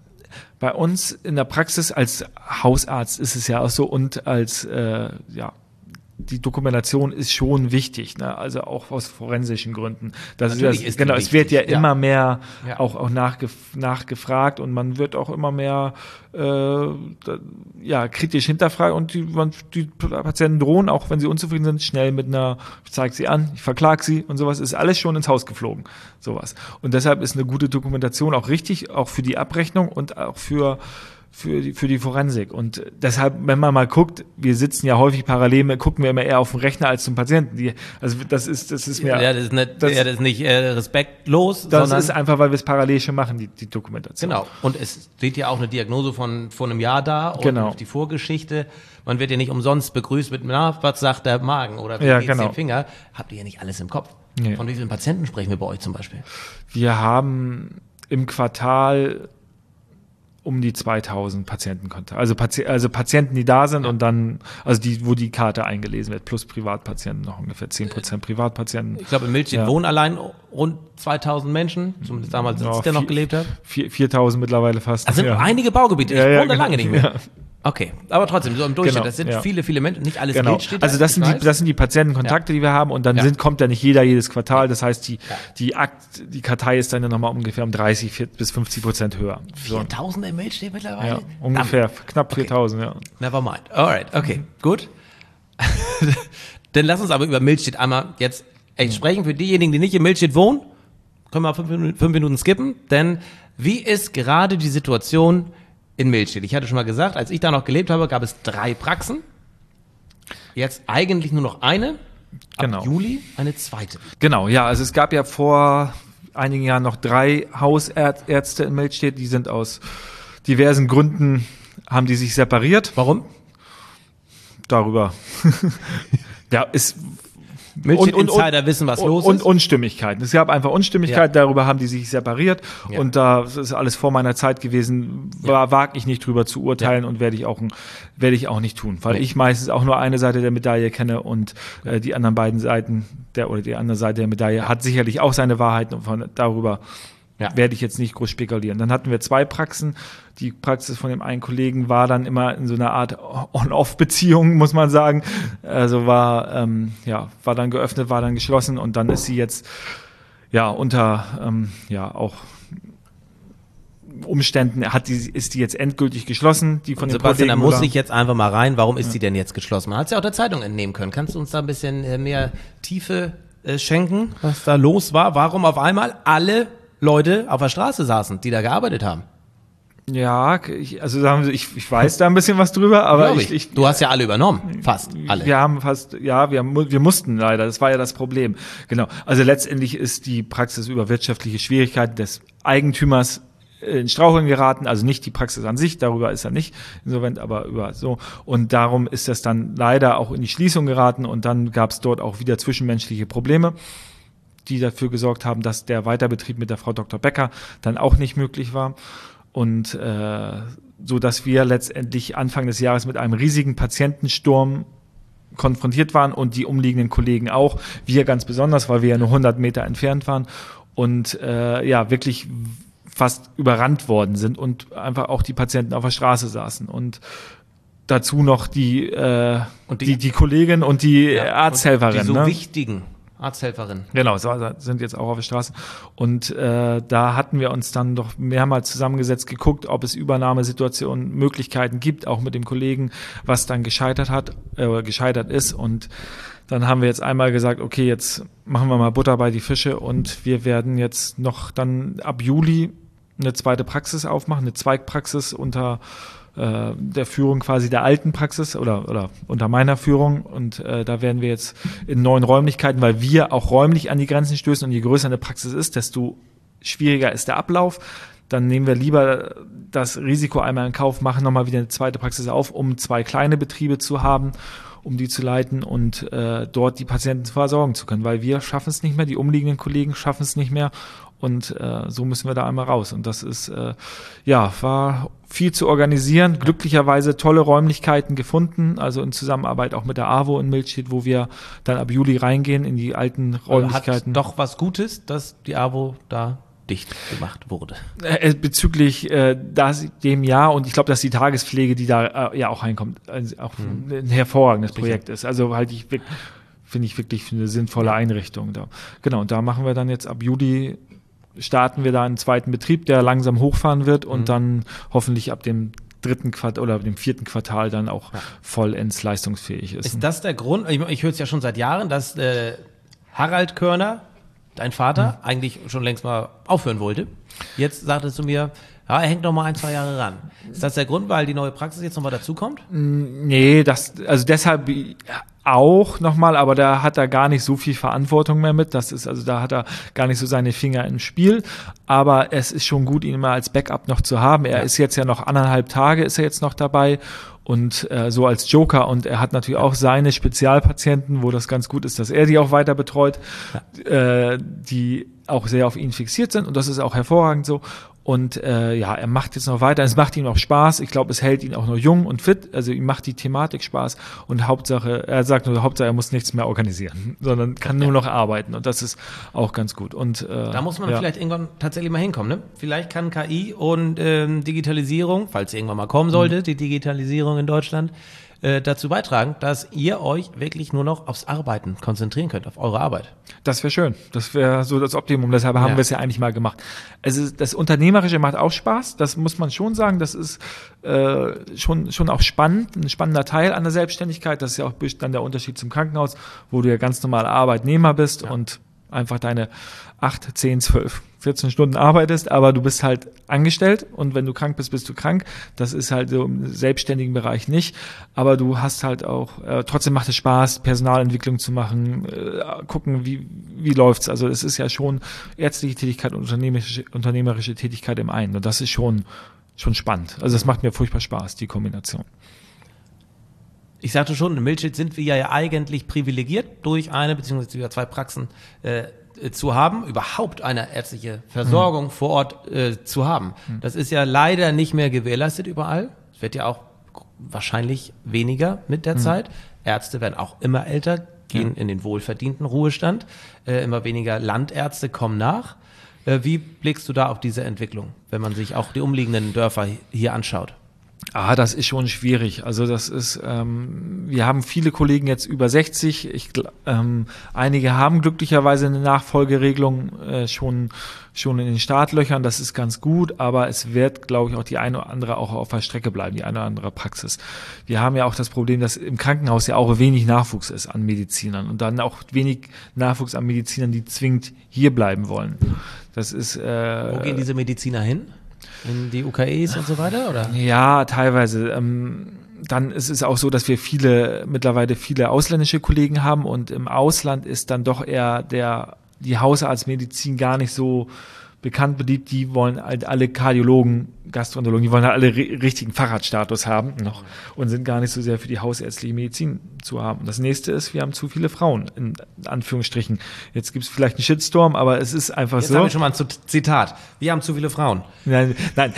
bei uns in der Praxis als Hausarzt ist es ja auch so und als, äh, ja, die Dokumentation ist schon wichtig, ne? Also auch aus forensischen Gründen. Das Natürlich ist, ist die genau, es wird ja, wichtig, ja. immer mehr Ja. auch, auch nachgef nachgefragt und man wird auch immer mehr äh, da, ja, kritisch hinterfragt und die, man, die Patienten drohen, auch wenn sie unzufrieden sind, schnell mit einer, ich zeige sie an, ich verklag sie und sowas, ist alles schon ins Haus geflogen. Sowas. Und deshalb ist eine gute Dokumentation auch richtig, auch für die Abrechnung und auch für für die, für die Forensik. Und deshalb, wenn man mal guckt, wir sitzen ja häufig parallel, gucken wir immer eher auf den Rechner als zum Patienten. Die, also das ist, das ist mir, Ja, das ist nicht, das- ja, das ist nicht äh, respektlos, das sondern ist einfach, weil wir es parallel schon machen, die, die Dokumentation. genau. Und es steht ja auch eine Diagnose von vor einem Jahr da und Genau. die Vorgeschichte. Man wird ja nicht umsonst begrüßt mit, na, was sagt der Magen oder wie Ja, geht's genau. den Finger? Habt ihr ja nicht alles im Kopf. Nee. Von wie vielen Patienten sprechen wir bei euch zum Beispiel? Wir haben im Quartal um die zweitausend Patientenkontakte. Also, Pati also Patienten, die da sind und dann, also die, wo die Karte eingelesen wird, plus Privatpatienten, noch ungefähr zehn Prozent Privatpatienten. Ich glaube, in Milstedt Ja. wohnen allein rund zweitausend Menschen, zumindest damals, als Ja, ich da noch vier- gelebt habe. Vier- viertausend mittlerweile fast. Das sind ja. einige Baugebiete. Ich Ja, ja, wohne da genau. lange nicht mehr. Ja. Okay, aber trotzdem, so im Durchschnitt, Genau, das sind ja. viele, viele Menschen, nicht alles Genau. Milstedt. Also das ich sind die, weiß. das sind die Patientenkontakte, die wir haben und dann Ja. sind, kommt ja nicht jeder jedes Quartal. Das heißt, die, die Akt, die Kartei ist dann ja nochmal ungefähr um dreißig vier- bis fünfzig Prozent höher. So. viertausend in Milstedt mittlerweile? Ja, ungefähr, knapp Okay. viertausend, ja. Never mind. Alright, okay, gut. Dann lass uns aber über Milstedt einmal jetzt echt sprechen. Für diejenigen, die nicht in Milstedt wohnen, können wir fünf, Minuten- fünf Minuten skippen. Denn wie ist gerade die Situation in Milstedt? Ich hatte schon mal gesagt, als ich da noch gelebt habe, gab es drei Praxen. Jetzt eigentlich nur noch eine. Genau. Ab Juli eine zweite. Genau, ja, also es gab ja vor einigen Jahren noch drei Hausärzte in Milchstedt, die sind aus diversen Gründen, haben die sich separiert. Warum? Darüber. Ja, ist Milchstedt Insider wissen, was los und ist. Unstimmigkeiten. Es gab einfach Unstimmigkeiten, Ja. darüber haben die sich separiert. Ja. Und da das ist alles vor meiner Zeit gewesen, war, wage ich nicht drüber zu urteilen Ja. und werde ich auch werde ich auch nicht tun, weil Nee. ich meistens auch nur eine Seite der Medaille kenne und äh, die anderen beiden Seiten der oder die andere Seite der Medaille hat sicherlich auch seine Wahrheiten und von darüber Ja. werde ich jetzt nicht groß spekulieren. Dann hatten wir zwei Praxen. Die Praxis von dem einen Kollegen war dann immer in so einer Art On-Off-Beziehung, muss man sagen. Also war, ähm, ja, war dann geöffnet, war dann geschlossen und dann ist sie jetzt, ja, unter, ähm, ja, auch Umständen hat die, ist die jetzt endgültig geschlossen, die von den Sebastian, da Kollegen. muss oder- ich jetzt einfach mal rein. Warum ist die denn jetzt geschlossen? Man hat es ja auch der Zeitung entnehmen können. Kannst du uns da ein bisschen äh, mehr Tiefe äh, schenken, was da los war? Warum auf einmal alle Leute auf der Straße saßen, die da gearbeitet haben? Ja, ich, also sagen wir, ich, ich weiß da ein bisschen was drüber, aber Glaub ich, ich, du hast ja alle übernommen, fast alle. Wir haben fast, ja, wir, mu- wir mussten leider, das war ja das Problem. Genau. Also letztendlich ist die Praxis über wirtschaftliche Schwierigkeiten des Eigentümers in Straucheln geraten, also nicht die Praxis an sich, darüber ist er nicht insolvent, aber über so. Und darum ist das dann leider auch in die Schließung geraten und dann gab es dort auch wieder zwischenmenschliche Probleme, die dafür gesorgt haben, dass der Weiterbetrieb mit der Frau Doktor Becker dann auch nicht möglich war. Und äh, so dass wir letztendlich Anfang des Jahres mit einem riesigen Patientensturm konfrontiert waren und die umliegenden Kollegen auch. Wir ganz besonders, weil wir ja nur hundert Meter entfernt waren und äh, ja wirklich fast überrannt worden sind und einfach auch die Patienten auf der Straße saßen und dazu noch die äh, Und die- die, die Kollegin und die Ja, Arzthelferin. und die so ne? wichtigen Arzthelferin. Genau, so, sind jetzt auch auf der Straße. Und äh, da hatten wir uns dann doch mehrmals zusammengesetzt, geguckt, ob es Übernahmesituationen, Möglichkeiten gibt, auch mit dem Kollegen, was dann gescheitert hat, äh, gescheitert ist. Und dann haben wir jetzt einmal gesagt, okay, jetzt machen wir mal Butter bei die Fische und wir werden jetzt noch dann ab Juli eine zweite Praxis aufmachen, eine Zweigpraxis unter äh, der Führung quasi der alten Praxis oder, oder unter meiner Führung und äh, da werden wir jetzt in neuen Räumlichkeiten, weil wir auch räumlich an die Grenzen stößen und je größer eine Praxis ist, desto schwieriger ist der Ablauf. Dann nehmen wir lieber das Risiko einmal in Kauf, machen nochmal wieder eine zweite Praxis auf, um zwei kleine Betriebe zu haben, um die zu leiten und äh, dort die Patienten versorgen zu können, weil wir schaffen es nicht mehr, die umliegenden Kollegen schaffen es nicht mehr und äh, so müssen wir da einmal raus. Und das ist, äh, ja, war viel zu organisieren, glücklicherweise tolle Räumlichkeiten gefunden, also in Zusammenarbeit auch mit der AWO in Milchstedt, wo wir dann ab Juli reingehen in die alten Räumlichkeiten. Hat doch was Gutes, dass die AWO da dicht gemacht wurde. Äh, bezüglich äh, das, dem Jahr und ich glaube, dass die Tagespflege, die da äh, ja auch reinkommt, also auch Mhm. ein hervorragendes Projekt ist. Also halt ich wirk- finde ich wirklich eine sinnvolle Einrichtung da. Genau, und da machen wir dann jetzt ab Juli starten wir da einen zweiten Betrieb, der langsam hochfahren wird und Mhm. dann hoffentlich ab dem dritten Quartal oder dem vierten Quartal dann auch Ja. vollends leistungsfähig ist. Ist das der Grund, ich, ich höre es ja schon seit Jahren, dass äh, Harald Körner, dein Vater, Mhm. eigentlich schon längst mal aufhören wollte. Jetzt sagtest du mir, ja, er hängt noch mal ein, zwei Jahre ran. Ist das der Grund, weil die neue Praxis jetzt noch mal dazukommt? Nee, das, also deshalb auch nochmal, aber da hat er gar nicht so viel Verantwortung mehr mit. Das ist, also da hat er gar nicht so seine Finger im Spiel. Aber es ist schon gut, ihn immer als Backup noch zu haben. Er Ja. ist jetzt ja noch anderthalb Tage, ist er jetzt noch dabei. Und äh, so als Joker. Und er hat natürlich auch seine Spezialpatienten, wo das ganz gut ist, dass er die auch weiter betreut, äh, die auch sehr auf ihn fixiert sind. Und das ist auch hervorragend so. Und äh, ja, er macht jetzt noch weiter. Es macht ihm auch Spaß. Ich glaube, es hält ihn auch noch jung und fit. Also ihm macht die Thematik Spaß. Und Hauptsache, er sagt nur, Hauptsache, er muss nichts mehr organisieren, sondern kann nur noch arbeiten. Und das ist auch ganz gut. Und äh, Da muss man ja. vielleicht irgendwann tatsächlich mal hinkommen. Ne? Vielleicht kann K I und ähm, Digitalisierung, falls sie irgendwann mal kommen sollte, Mhm. die Digitalisierung in Deutschland, äh, dazu beitragen, dass ihr euch wirklich nur noch aufs Arbeiten konzentrieren könnt, auf eure Arbeit. Das wäre schön. Das wäre so das Optimum. Deshalb haben Ja. wir es ja eigentlich mal gemacht. Also das Unternehmerische macht auch Spaß. Das muss man schon sagen. Das ist äh, schon schon auch spannend, ein spannender Teil an der Selbstständigkeit. Das ist ja auch dann der Unterschied zum Krankenhaus, wo du ja ganz normal Arbeitnehmer bist Ja. und einfach deine acht, zehn, zwölf, vierzehn Stunden arbeitest, aber du bist halt angestellt und wenn du krank bist, bist du krank. Das ist halt so im selbstständigen Bereich nicht, aber du hast halt auch, äh, trotzdem macht es Spaß, Personalentwicklung zu machen, äh, gucken, wie wie läuft's. Also es ist ja schon ärztliche Tätigkeit und unternehmerische, unternehmerische Tätigkeit im einen und das ist schon schon spannend. Also das macht mir furchtbar Spaß, die Kombination. Ich sagte schon, in Milchschild sind wir ja eigentlich privilegiert, durch eine beziehungsweise über zwei Praxen äh, zu haben, überhaupt eine ärztliche Versorgung mhm. vor Ort äh, zu haben. Mhm. Das ist ja leider nicht mehr gewährleistet überall. Es wird ja auch wahrscheinlich weniger mit der mhm. Zeit. Ärzte werden auch immer älter, gehen ja. in den wohlverdienten Ruhestand. Äh, immer weniger Landärzte kommen nach. Äh, wie blickst du da auf diese Entwicklung, wenn man sich auch die umliegenden Dörfer hier anschaut? Ah, das ist schon schwierig. Also das ist, ähm, wir haben viele Kollegen jetzt über sechzig. Ich, ähm, einige haben glücklicherweise eine Nachfolgeregelung äh, schon schon in den Startlöchern. Das ist ganz gut, aber es wird, glaube ich, auch die eine oder andere auch auf der Strecke bleiben, die eine oder andere Praxis. Wir haben ja auch das Problem, dass im Krankenhaus ja auch wenig Nachwuchs ist an Medizinern und dann auch wenig Nachwuchs an Medizinern, die zwingend hier bleiben wollen. Das ist. Äh, Wo gehen diese Mediziner hin? In die U K Es und so weiter, oder? Ja, teilweise. Ähm, dann ist es auch so, dass wir viele, mittlerweile viele ausländische Kollegen haben und im Ausland ist dann doch eher der, die Hausarztmedizin gar nicht so bekannt, beliebt. Die wollen halt alle Kardiologen, Gastroenterologen, die wollen halt alle ri- richtigen Facharztstatus haben noch und sind gar nicht so sehr für die hausärztliche Medizin zu haben. Und das nächste ist, wir haben zu viele Frauen, in Anführungsstrichen. Jetzt gibt es vielleicht einen Shitstorm, aber es ist einfach Jetzt so. Jetzt haben wir schon mal ein Zitat. Wir haben zu viele Frauen. Nein, nein.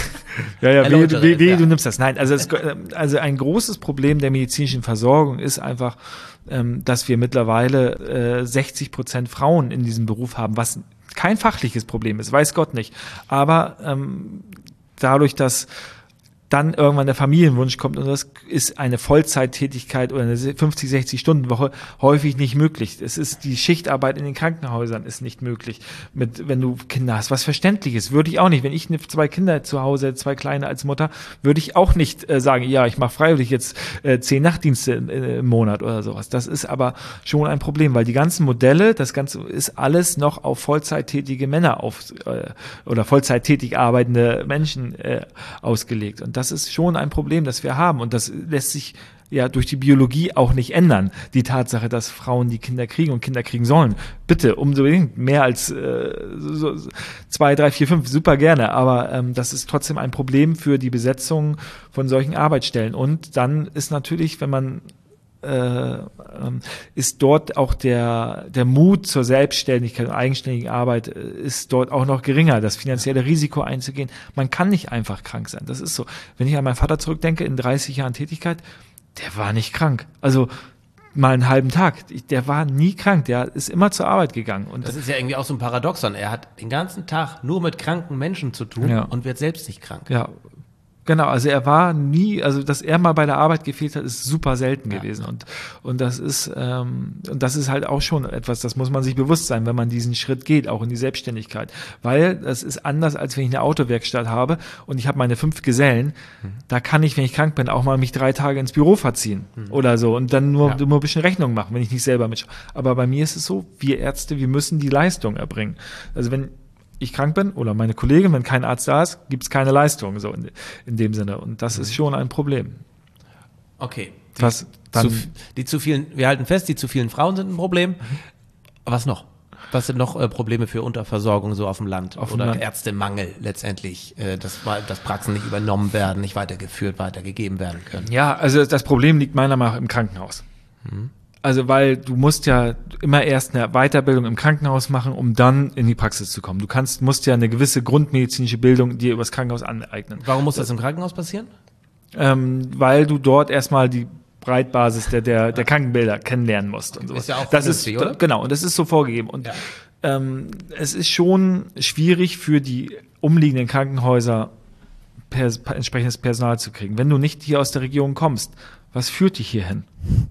ja, ja, wie, wie, wie, du nimmst das. Nein, also, es, also ein großes Problem der medizinischen Versorgung ist einfach, ähm, dass wir mittlerweile äh, sechzig Prozent Frauen in diesem Beruf haben, was kein fachliches Problem ist, weiß Gott nicht. Aber ähm, dadurch, dass dann irgendwann der Familienwunsch kommt und das ist eine Vollzeittätigkeit oder eine fünfzig, sechzig Stunden Woche häufig nicht möglich. Es ist die Schichtarbeit in den Krankenhäusern ist nicht möglich, mit wenn du Kinder hast. Was Verständliches würde ich auch nicht. Wenn ich zwei Kinder zu Hause, zwei Kleine als Mutter, würde ich auch nicht äh, sagen, ja, ich mache freiwillig jetzt äh, zehn Nachtdienste äh, im Monat oder sowas. Das ist aber schon ein Problem, weil die ganzen Modelle, das Ganze ist alles noch auf vollzeittätige Männer auf äh, oder vollzeittätig arbeitende Menschen äh, ausgelegt. Und das ist schon ein Problem, das wir haben. Und das lässt sich ja durch die Biologie auch nicht ändern. Die Tatsache, dass Frauen die Kinder kriegen und Kinder kriegen sollen. Bitte, unbedingt mehr als äh, so, zwei, drei, vier, fünf, super gerne. Aber ähm, das ist trotzdem ein Problem für die Besetzung von solchen Arbeitsstellen. Und dann ist natürlich, wenn man Äh, ähm, ist dort auch der der Mut zur Selbstständigkeit und eigenständigen Arbeit äh, ist dort auch noch geringer, das finanzielle Risiko einzugehen. Man kann nicht einfach krank sein. Das ist so. Wenn ich an meinen Vater zurückdenke, in dreißig Jahren Tätigkeit, der war nicht krank. Also mal einen halben Tag. Der war nie krank. Der ist immer zur Arbeit gegangen. Und das ist ja irgendwie auch so ein Paradoxon. Er hat den ganzen Tag nur mit kranken Menschen zu tun ja. und wird selbst nicht krank. Ja. Genau, also er war nie, also dass er mal bei der Arbeit gefehlt hat, ist super selten ja. gewesen und und das ist ähm, und das ist halt auch schon etwas, das muss man sich bewusst sein, wenn man diesen Schritt geht, auch in die Selbstständigkeit, weil das ist anders, als wenn ich eine Autowerkstatt habe und ich habe meine fünf Gesellen, mhm. da kann ich, wenn ich krank bin, auch mal mich drei Tage ins Büro verziehen mhm. oder so und dann nur, ja. nur ein bisschen Rechnung machen, wenn ich nicht selber mitschaue. Aber bei mir ist es so, wir Ärzte, wir müssen die Leistung erbringen. Also wenn ich krank bin oder meine Kollegin, wenn kein Arzt da ist, gibt es keine Leistung, so in, in dem Sinne. Und das ist schon ein Problem. Okay. Die, Was dann, zu, die zu vielen, wir halten fest, die zu vielen Frauen sind ein Problem. Mhm. Was noch? Was sind noch äh, Probleme für Unterversorgung so auf dem Land? Auf oder dem Land. Ärztemangel letztendlich, äh, dass, dass Praxen nicht übernommen werden, nicht weitergeführt, weitergegeben werden können? Ja, also das Problem liegt meiner Meinung nach im Krankenhaus. Mhm. Also weil du musst ja immer erst eine Weiterbildung im Krankenhaus machen, um dann in die Praxis zu kommen. Du kannst musst ja eine gewisse grundmedizinische Bildung dir übers Krankenhaus aneignen. Warum muss das im Krankenhaus passieren? Ähm, weil du dort erstmal die Breitbasis der der, der Krankenbilder kennenlernen musst und so. Ist ja auch das ist oder? Genau, und das ist so vorgegeben. Und ja. ähm, es ist schon schwierig für die umliegenden Krankenhäuser pers- entsprechendes Personal zu kriegen. Wenn du nicht hier aus der Region kommst, was führt dich hierhin?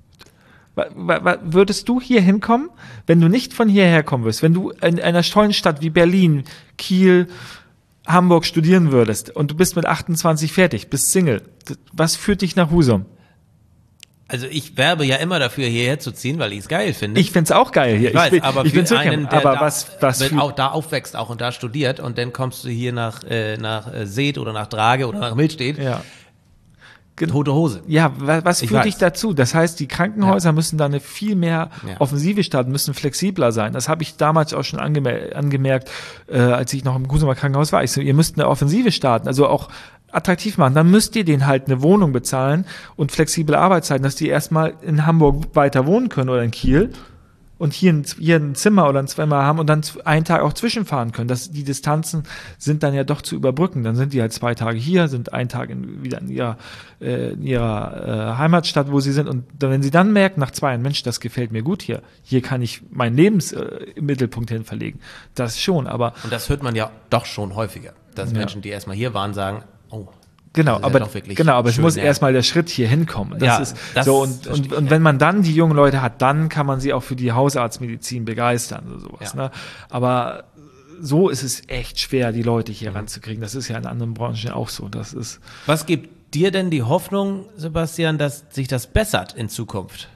Würdest du hier hinkommen, wenn du nicht von hierher kommen würdest, wenn du in einer tollen Stadt wie Berlin, Kiel, Hamburg studieren würdest und du bist mit achtundzwanzig fertig, bist Single, was führt dich nach Husum? Also ich werbe ja immer dafür, hierher zu ziehen, weil ich es geil finde. Ich find's auch geil hier. Ich weiß, bin, aber ich für bin einen, der aber da, was, was wenn für, auch da aufwächst auch und da studiert und dann kommst du hier nach, äh, nach äh, Seet oder nach Drage oder nach Milstedt, ja. tote Hose. Ja, wa- was Ich führt weiß. dich dazu? Das heißt, die Krankenhäuser Ja. müssen da eine viel mehr Ja. Offensive starten, müssen flexibler sein. Das habe ich damals auch schon angemer- angemerkt, äh, als ich noch im Gusumer Krankenhaus war. Ich so, ihr müsst eine Offensive starten, also auch attraktiv machen. Dann müsst ihr denen halt eine Wohnung bezahlen und flexible Arbeitszeiten, dass die erstmal in Hamburg weiter wohnen können oder in Kiel und hier ein, hier ein Zimmer oder ein Zimmer haben und dann z- einen Tag auch zwischenfahren können. Das, die Distanzen sind dann ja doch zu überbrücken. Dann sind die halt zwei Tage hier, sind einen Tag in, wieder in ihrer, äh, in ihrer äh, Heimatstadt, wo sie sind. Und dann, wenn sie dann merken, nach zwei Jahren, Mensch, das gefällt mir gut hier, hier kann ich meinen Lebensmittelpunkt äh, Mittelpunkt hin verlegen. Das schon, aber Und das hört man ja doch schon häufiger, dass Ja. Menschen, die erstmal hier waren, sagen, oh, Genau, das ist ja aber doch wirklich genau, aber es schön, muss ja. erstmal der Schritt hier hinkommen. Das Ja, ist das so und, verstehe und, ich, und ja. wenn man dann die jungen Leute hat, dann kann man sie auch für die Hausarztmedizin begeistern oder sowas. Ja. Ne? Aber so ist es echt schwer, die Leute hier Mhm. ranzukriegen. Das ist ja in anderen Branchen auch so. Das ist Was gibt dir denn die Hoffnung, Sebastian, dass sich das bessert in Zukunft?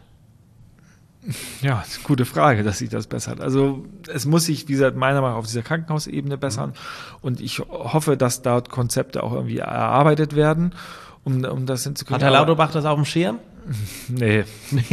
ja ist eine gute Frage, dass sich das bessert. Also es muss sich, wie gesagt, meiner Meinung nach auf dieser Krankenhausebene bessern. Mhm. Und ich hoffe, dass dort Konzepte auch irgendwie erarbeitet werden, um, um das hinzukriegen. Hat Herr Aber- Lauterbach das auf dem Schirm? Nee.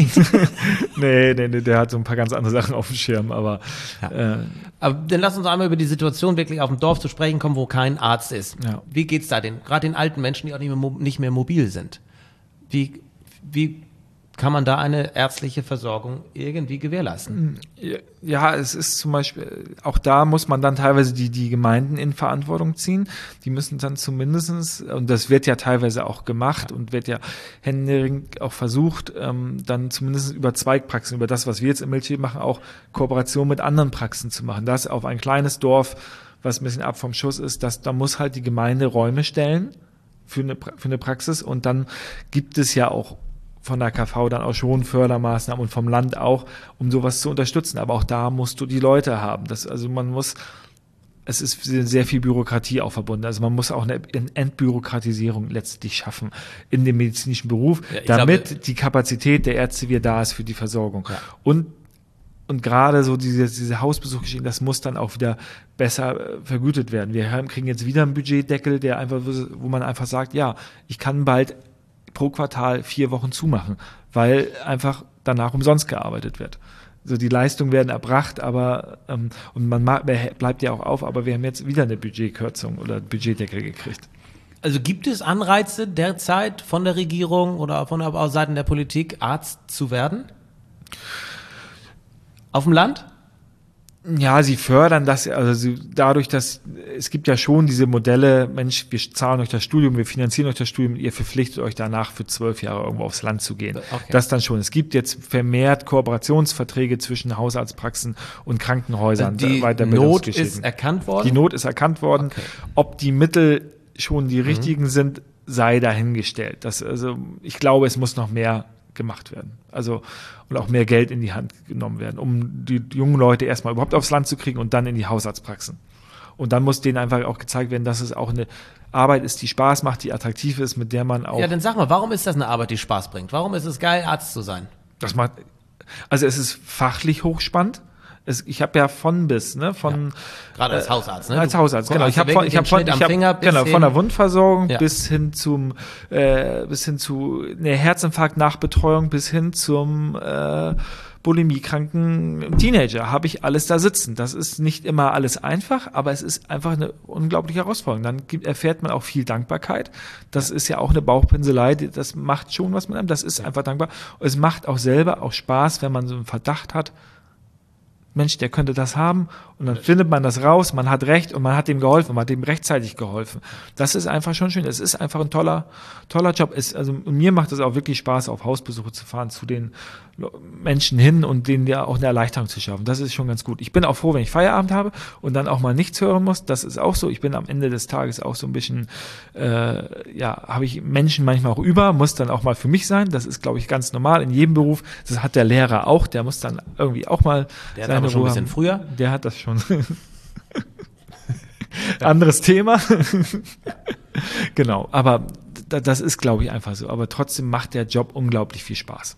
nee, nee, nee, der hat so ein paar ganz andere Sachen auf dem Schirm, aber Ja. äh, Aber dann lass uns einmal über die Situation wirklich auf dem Dorf zu sprechen kommen, wo kein Arzt ist. Ja. Wie geht's da den, gerade den alten Menschen, die auch nicht mehr, mo- nicht mehr mobil sind? Wie, wie kann man da eine ärztliche Versorgung irgendwie gewährleisten? ja, es ist zum Beispiel, auch da muss man dann teilweise die, die Gemeinden in Verantwortung ziehen. Die müssen dann zumindestens, und das wird ja teilweise auch gemacht und wird ja händeringend auch versucht, ähm, dann zumindest über Zweigpraxen, über das, was wir jetzt in Milchschied machen, auch Kooperation mit anderen Praxen zu machen. Das auf ein kleines Dorf, was ein bisschen ab vom Schuss ist, das, da muss halt die Gemeinde Räume stellen für eine, Pra- für eine Praxis und dann gibt es ja auch von der K V dann auch schon Fördermaßnahmen und vom Land auch, um sowas zu unterstützen. Aber auch da musst du die Leute haben. Das, also man muss, es ist sehr viel Bürokratie auch verbunden. Also man muss auch eine Entbürokratisierung letztlich schaffen in dem medizinischen Beruf, Ja, ich damit glaube- die Kapazität der Ärzte wieder da ist für die Versorgung. Ja. Und und gerade so diese, diese Hausbesuchgeschichten, das muss dann auch wieder besser äh, vergütet werden. Wir haben, kriegen jetzt wieder einen Budgetdeckel, der einfach, wo man einfach sagt, ja, ich kann bald pro Quartal vier Wochen zumachen, weil einfach danach umsonst gearbeitet wird. So die Leistungen werden erbracht, aber ähm, und man ma- bleibt ja auch auf, aber wir haben jetzt wieder eine Budgetkürzung oder Budgetdeckel gekriegt. Also gibt es Anreize derzeit von der Regierung oder von der aus Seiten der Politik, Arzt zu werden? Auf dem Land? Ja, sie fördern das, also sie, dadurch, dass es gibt ja schon diese Modelle, Mensch, wir zahlen euch das Studium, wir finanzieren euch das Studium, ihr verpflichtet euch danach für zwölf Jahre irgendwo aufs Land zu gehen. Okay. Das dann schon. Es gibt jetzt vermehrt Kooperationsverträge zwischen Hausarztpraxen und Krankenhäusern. Die Not ist erkannt worden? Die Not ist erkannt worden. Okay. Ob die Mittel schon die richtigen sind, sei dahingestellt. Das, also, ich glaube, es muss noch mehr gemacht werden. Also, und auch mehr Geld in die Hand genommen werden, um die jungen Leute erstmal überhaupt aufs Land zu kriegen und dann in die Hausarztpraxen. Und dann muss denen einfach auch gezeigt werden, dass es auch eine Arbeit ist, die Spaß macht, die attraktiv ist, mit der man auch, Ja, dann sag mal, warum ist das eine Arbeit, die Spaß bringt? Warum ist es geil, Arzt zu sein? das macht, also es ist fachlich hochspannend. Es, ich habe ja von bis, ne, von Gerade als äh, Hausarzt, ne? Als Du Hausarzt, genau. hast Ich ja habe von, wirklich ich habe den von, Schnitt ich am hab, Finger bis genau, hin- von der Wundversorgung Ja. bis hin zum, äh, bis hin zu einer Herzinfarkt-Nachbetreuung bis hin zum äh, bulimiekranken Teenager habe ich alles da sitzen. Das ist nicht immer alles einfach, aber es ist einfach eine unglaubliche Herausforderung. Dann gibt, erfährt man auch viel Dankbarkeit. Das ist ja auch eine Bauchpinselei, die- das macht schon was mit einem. Das ist einfach dankbar. Und es macht auch selber auch Spaß, wenn man so einen Verdacht hat, Mensch, der könnte das haben und dann findet man das raus, man hat recht und man hat dem geholfen, man hat dem rechtzeitig geholfen. Das ist einfach schon schön. Es ist einfach ein toller, toller Job. Es, also mir macht es auch wirklich Spaß, auf Hausbesuche zu fahren, zu den Menschen hin und denen ja auch eine Erleichterung zu schaffen. Das ist schon ganz gut. Ich bin auch froh, wenn ich Feierabend habe und dann auch mal nichts hören muss. Das ist auch so. Ich bin am Ende des Tages auch so ein bisschen, äh, ja, habe ich Menschen manchmal auch über, muss dann auch mal für mich sein. Das ist, glaube ich, ganz normal in jedem Beruf. Das hat der Lehrer auch. Der muss dann irgendwie auch mal Der hat seine aber schon ein Ruhe bisschen haben. früher. Der hat das schon. Anderes Thema. Genau, aber das ist, glaube ich, einfach so. Aber trotzdem macht der Job unglaublich viel Spaß.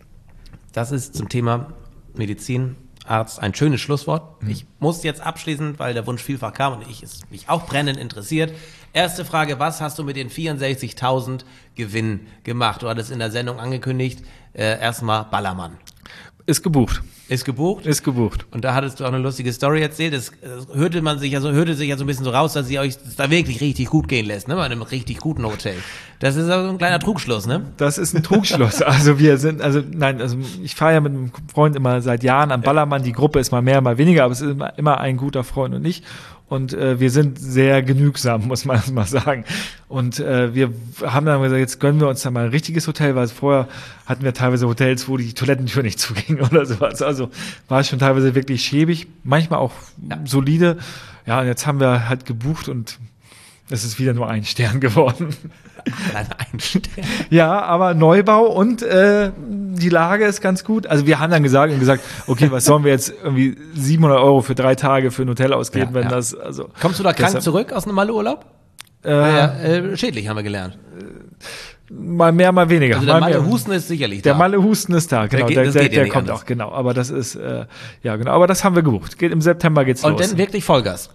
Das ist zum Thema Medizin, Arzt ein schönes Schlusswort. Mhm. Ich muss jetzt abschließen, weil der Wunsch vielfach kam und ich es mich auch brennend interessiert. Erste Frage, was hast du mit den vierundsechzigtausend Gewinn gemacht? Du hattest in der Sendung angekündigt, äh, erstmal Ballermann. Ist gebucht. Ist gebucht? Ist gebucht. Und da hattest du auch eine lustige Story erzählt. Es äh, hörte man sich ja so, hörte sich ja so ein bisschen so raus, dass sie euch das da wirklich richtig gut gehen lässt, ne? Bei einem richtig guten Hotel. Das ist aber so ein kleiner Trugschluss, ne? Das ist ein Trugschluss. Also wir sind, also nein, also ich fahre ja mit einem Freund immer seit Jahren am Ballermann. Die Gruppe ist mal mehr, mal weniger, aber es ist immer, immer ein guter Freund und ich. Und äh, wir sind sehr genügsam, muss man mal sagen. Und äh, wir haben dann gesagt, jetzt gönnen wir uns dann mal ein richtiges Hotel, weil vorher hatten wir teilweise Hotels, wo die Toilettentür nicht zuging oder sowas. Also war es schon teilweise wirklich schäbig, manchmal auch ja. solide. Ja, und jetzt haben wir halt gebucht und es ist wieder nur ein Stern geworden. Allein ein Stern. Ja, aber Neubau und äh, die Lage ist ganz gut. Also wir haben dann gesagt und gesagt, okay, was sollen wir jetzt irgendwie siebenhundert Euro für drei Tage für ein Hotel ausgeben, ja, wenn ja. das, also. Kommst du da krank deshalb, zurück aus einem Malle-Urlaub? Äh, ja, äh, schädlich, haben wir gelernt. Mal mehr, mal weniger. Also der mal Malle-Husten ist sicherlich da. Der Malle-Husten ist da, genau. Der, der, das der, geht ja der nicht kommt anders. auch, genau. Aber das ist, äh, ja, genau. Aber das haben wir gebucht. Geht im September geht's und los. Und dann wirklich Vollgas.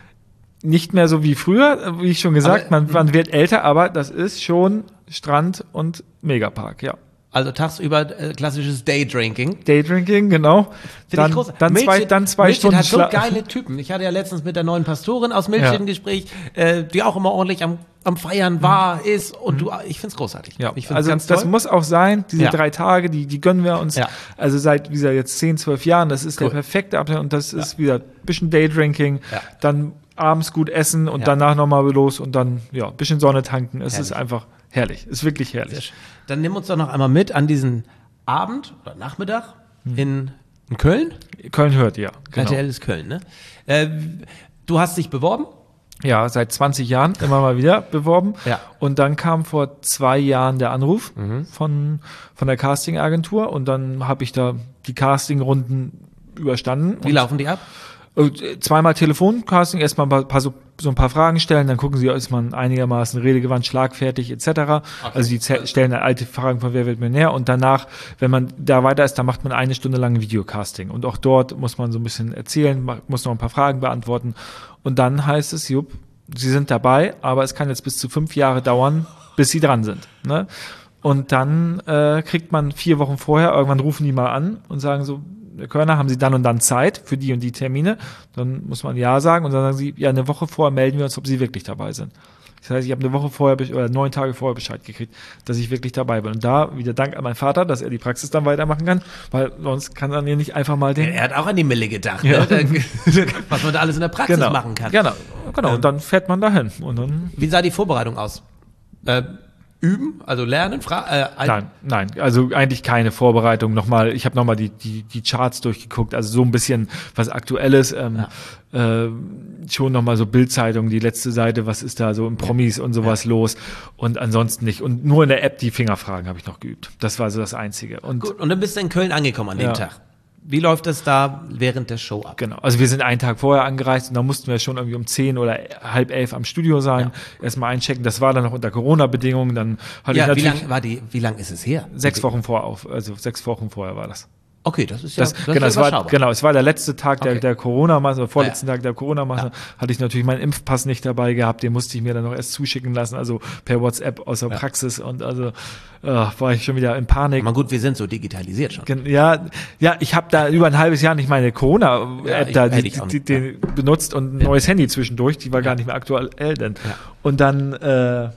Nicht mehr so wie früher, wie ich schon gesagt, aber, man, man wird älter, aber das ist schon Strand und Megapark, ja. Also tagsüber äh, klassisches Daydrinking. Daydrinking, genau. Dann, ich groß. dann Milchit, zwei, dann zwei Milchit Stunden hat so Schla- geile Typen. Ich hatte ja letztens mit der neuen Pastorin aus Milchit Ja. ein Gespräch, äh, die auch immer ordentlich am, am Feiern war, mhm. ist. Und du, ich find's großartig. Ja, ich find's also ganz das toll. muss auch sein, diese Ja. drei Tage, die, die gönnen wir uns. Ja. Also seit, wie gesagt, jetzt zehn, zwölf Jahren, das ist Cool. der perfekte Abschnitt und das ist wieder ein bisschen Daydrinking, Ja. dann abends gut essen und Ja. danach nochmal los und dann, ja, ein bisschen Sonne tanken. Es Herrlich. ist einfach herrlich, ist wirklich herrlich. Dann nimm uns doch noch einmal mit an diesen Abend oder Nachmittag Hm. in, in Köln. Köln hört, ja. Genau. K T L ist Köln, ne? Äh, du hast dich beworben? Ja, seit zwanzig Jahren immer mal wieder beworben. Ja. Und dann kam vor zwei Jahren der Anruf Mhm. von, von der Castingagentur und dann habe ich da die Castingrunden überstanden. Wie und laufen die ab? Äh, Zweimal Telefoncasting, erstmal ein paar, paar so, so ein paar Fragen stellen, dann gucken sie, ist man einigermaßen redegewandt, schlagfertig et cetera. Okay. Also die ze- stellen dann alte Fragen von Wer wird Millionär und danach, wenn man da weiter ist, dann macht man eine Stunde lang Videocasting und auch dort muss man so ein bisschen erzählen, ma- muss noch ein paar Fragen beantworten und dann heißt es, jupp, sie sind dabei, aber es kann jetzt bis zu fünf Jahre dauern, bis sie dran sind. Ne? Und dann äh, kriegt man vier Wochen vorher, irgendwann rufen die mal an und sagen so, Herr Körner, haben Sie dann und dann Zeit für die und die Termine? Dann muss man Ja sagen und dann sagen Sie, ja, eine Woche vorher melden wir uns, ob Sie wirklich dabei sind. Das heißt, ich habe eine Woche vorher be- oder neun Tage vorher Bescheid gekriegt, dass ich wirklich dabei bin. Und da wieder Dank an meinen Vater, dass er die Praxis dann weitermachen kann, weil sonst kann dann ja nicht einfach mal den... Er hat auch an die Mille gedacht, Ja. ne? Da- was man da alles in der Praxis genau, machen kann. Genau, genau. Ähm, und dann fährt man dahin. Und dann... Wie sah die Vorbereitung aus? Äh, üben, also lernen, fra- äh, ein- Nein, nein, also eigentlich keine Vorbereitung. Nochmal, ich habe nochmal die, die, die Charts durchgeguckt, also so ein bisschen was Aktuelles, ähm, äh, schon nochmal so Bildzeitung, die letzte Seite, was ist da so im Promis und sowas los und ansonsten nicht. Und nur in der App die Fingerfragen habe ich noch geübt. Das war so das Einzige. Und Gut, und dann bist du in Köln angekommen an dem Ja. Tag. Wie läuft es da während der Show ab? Genau, also wir sind einen Tag vorher angereist und da mussten wir schon irgendwie um zehn oder halb elf am Studio sein, erstmal einchecken. Das war dann noch unter Corona-Bedingungen. Dann hatte ich Ja, wie natürlich lang war die, wie lang ist es her? sechs Wochen vor auf, also sechs Wochen vorher war das. Okay, das ist ja, Das, das genau, ist es war, überschaubar. genau, es war der letzte Tag der, Okay. der Corona-Maßnahme, vorletzten Ja. Tag der Corona-Maßnahme, hatte ich natürlich meinen Impfpass nicht dabei gehabt, den musste ich mir dann noch erst zuschicken lassen, also per WhatsApp aus der Ja. Praxis und also äh, war ich schon wieder in Panik. Aber gut, wir sind so digitalisiert schon. Gen- Ja, ja, ich habe da über ein halbes Jahr nicht meine Corona-App Ja, ich- da hätte die, ich auch die, nicht, die benutzt und ein neues Handy zwischendurch, die war gar nicht mehr aktuell denn. Ja. Und dann äh,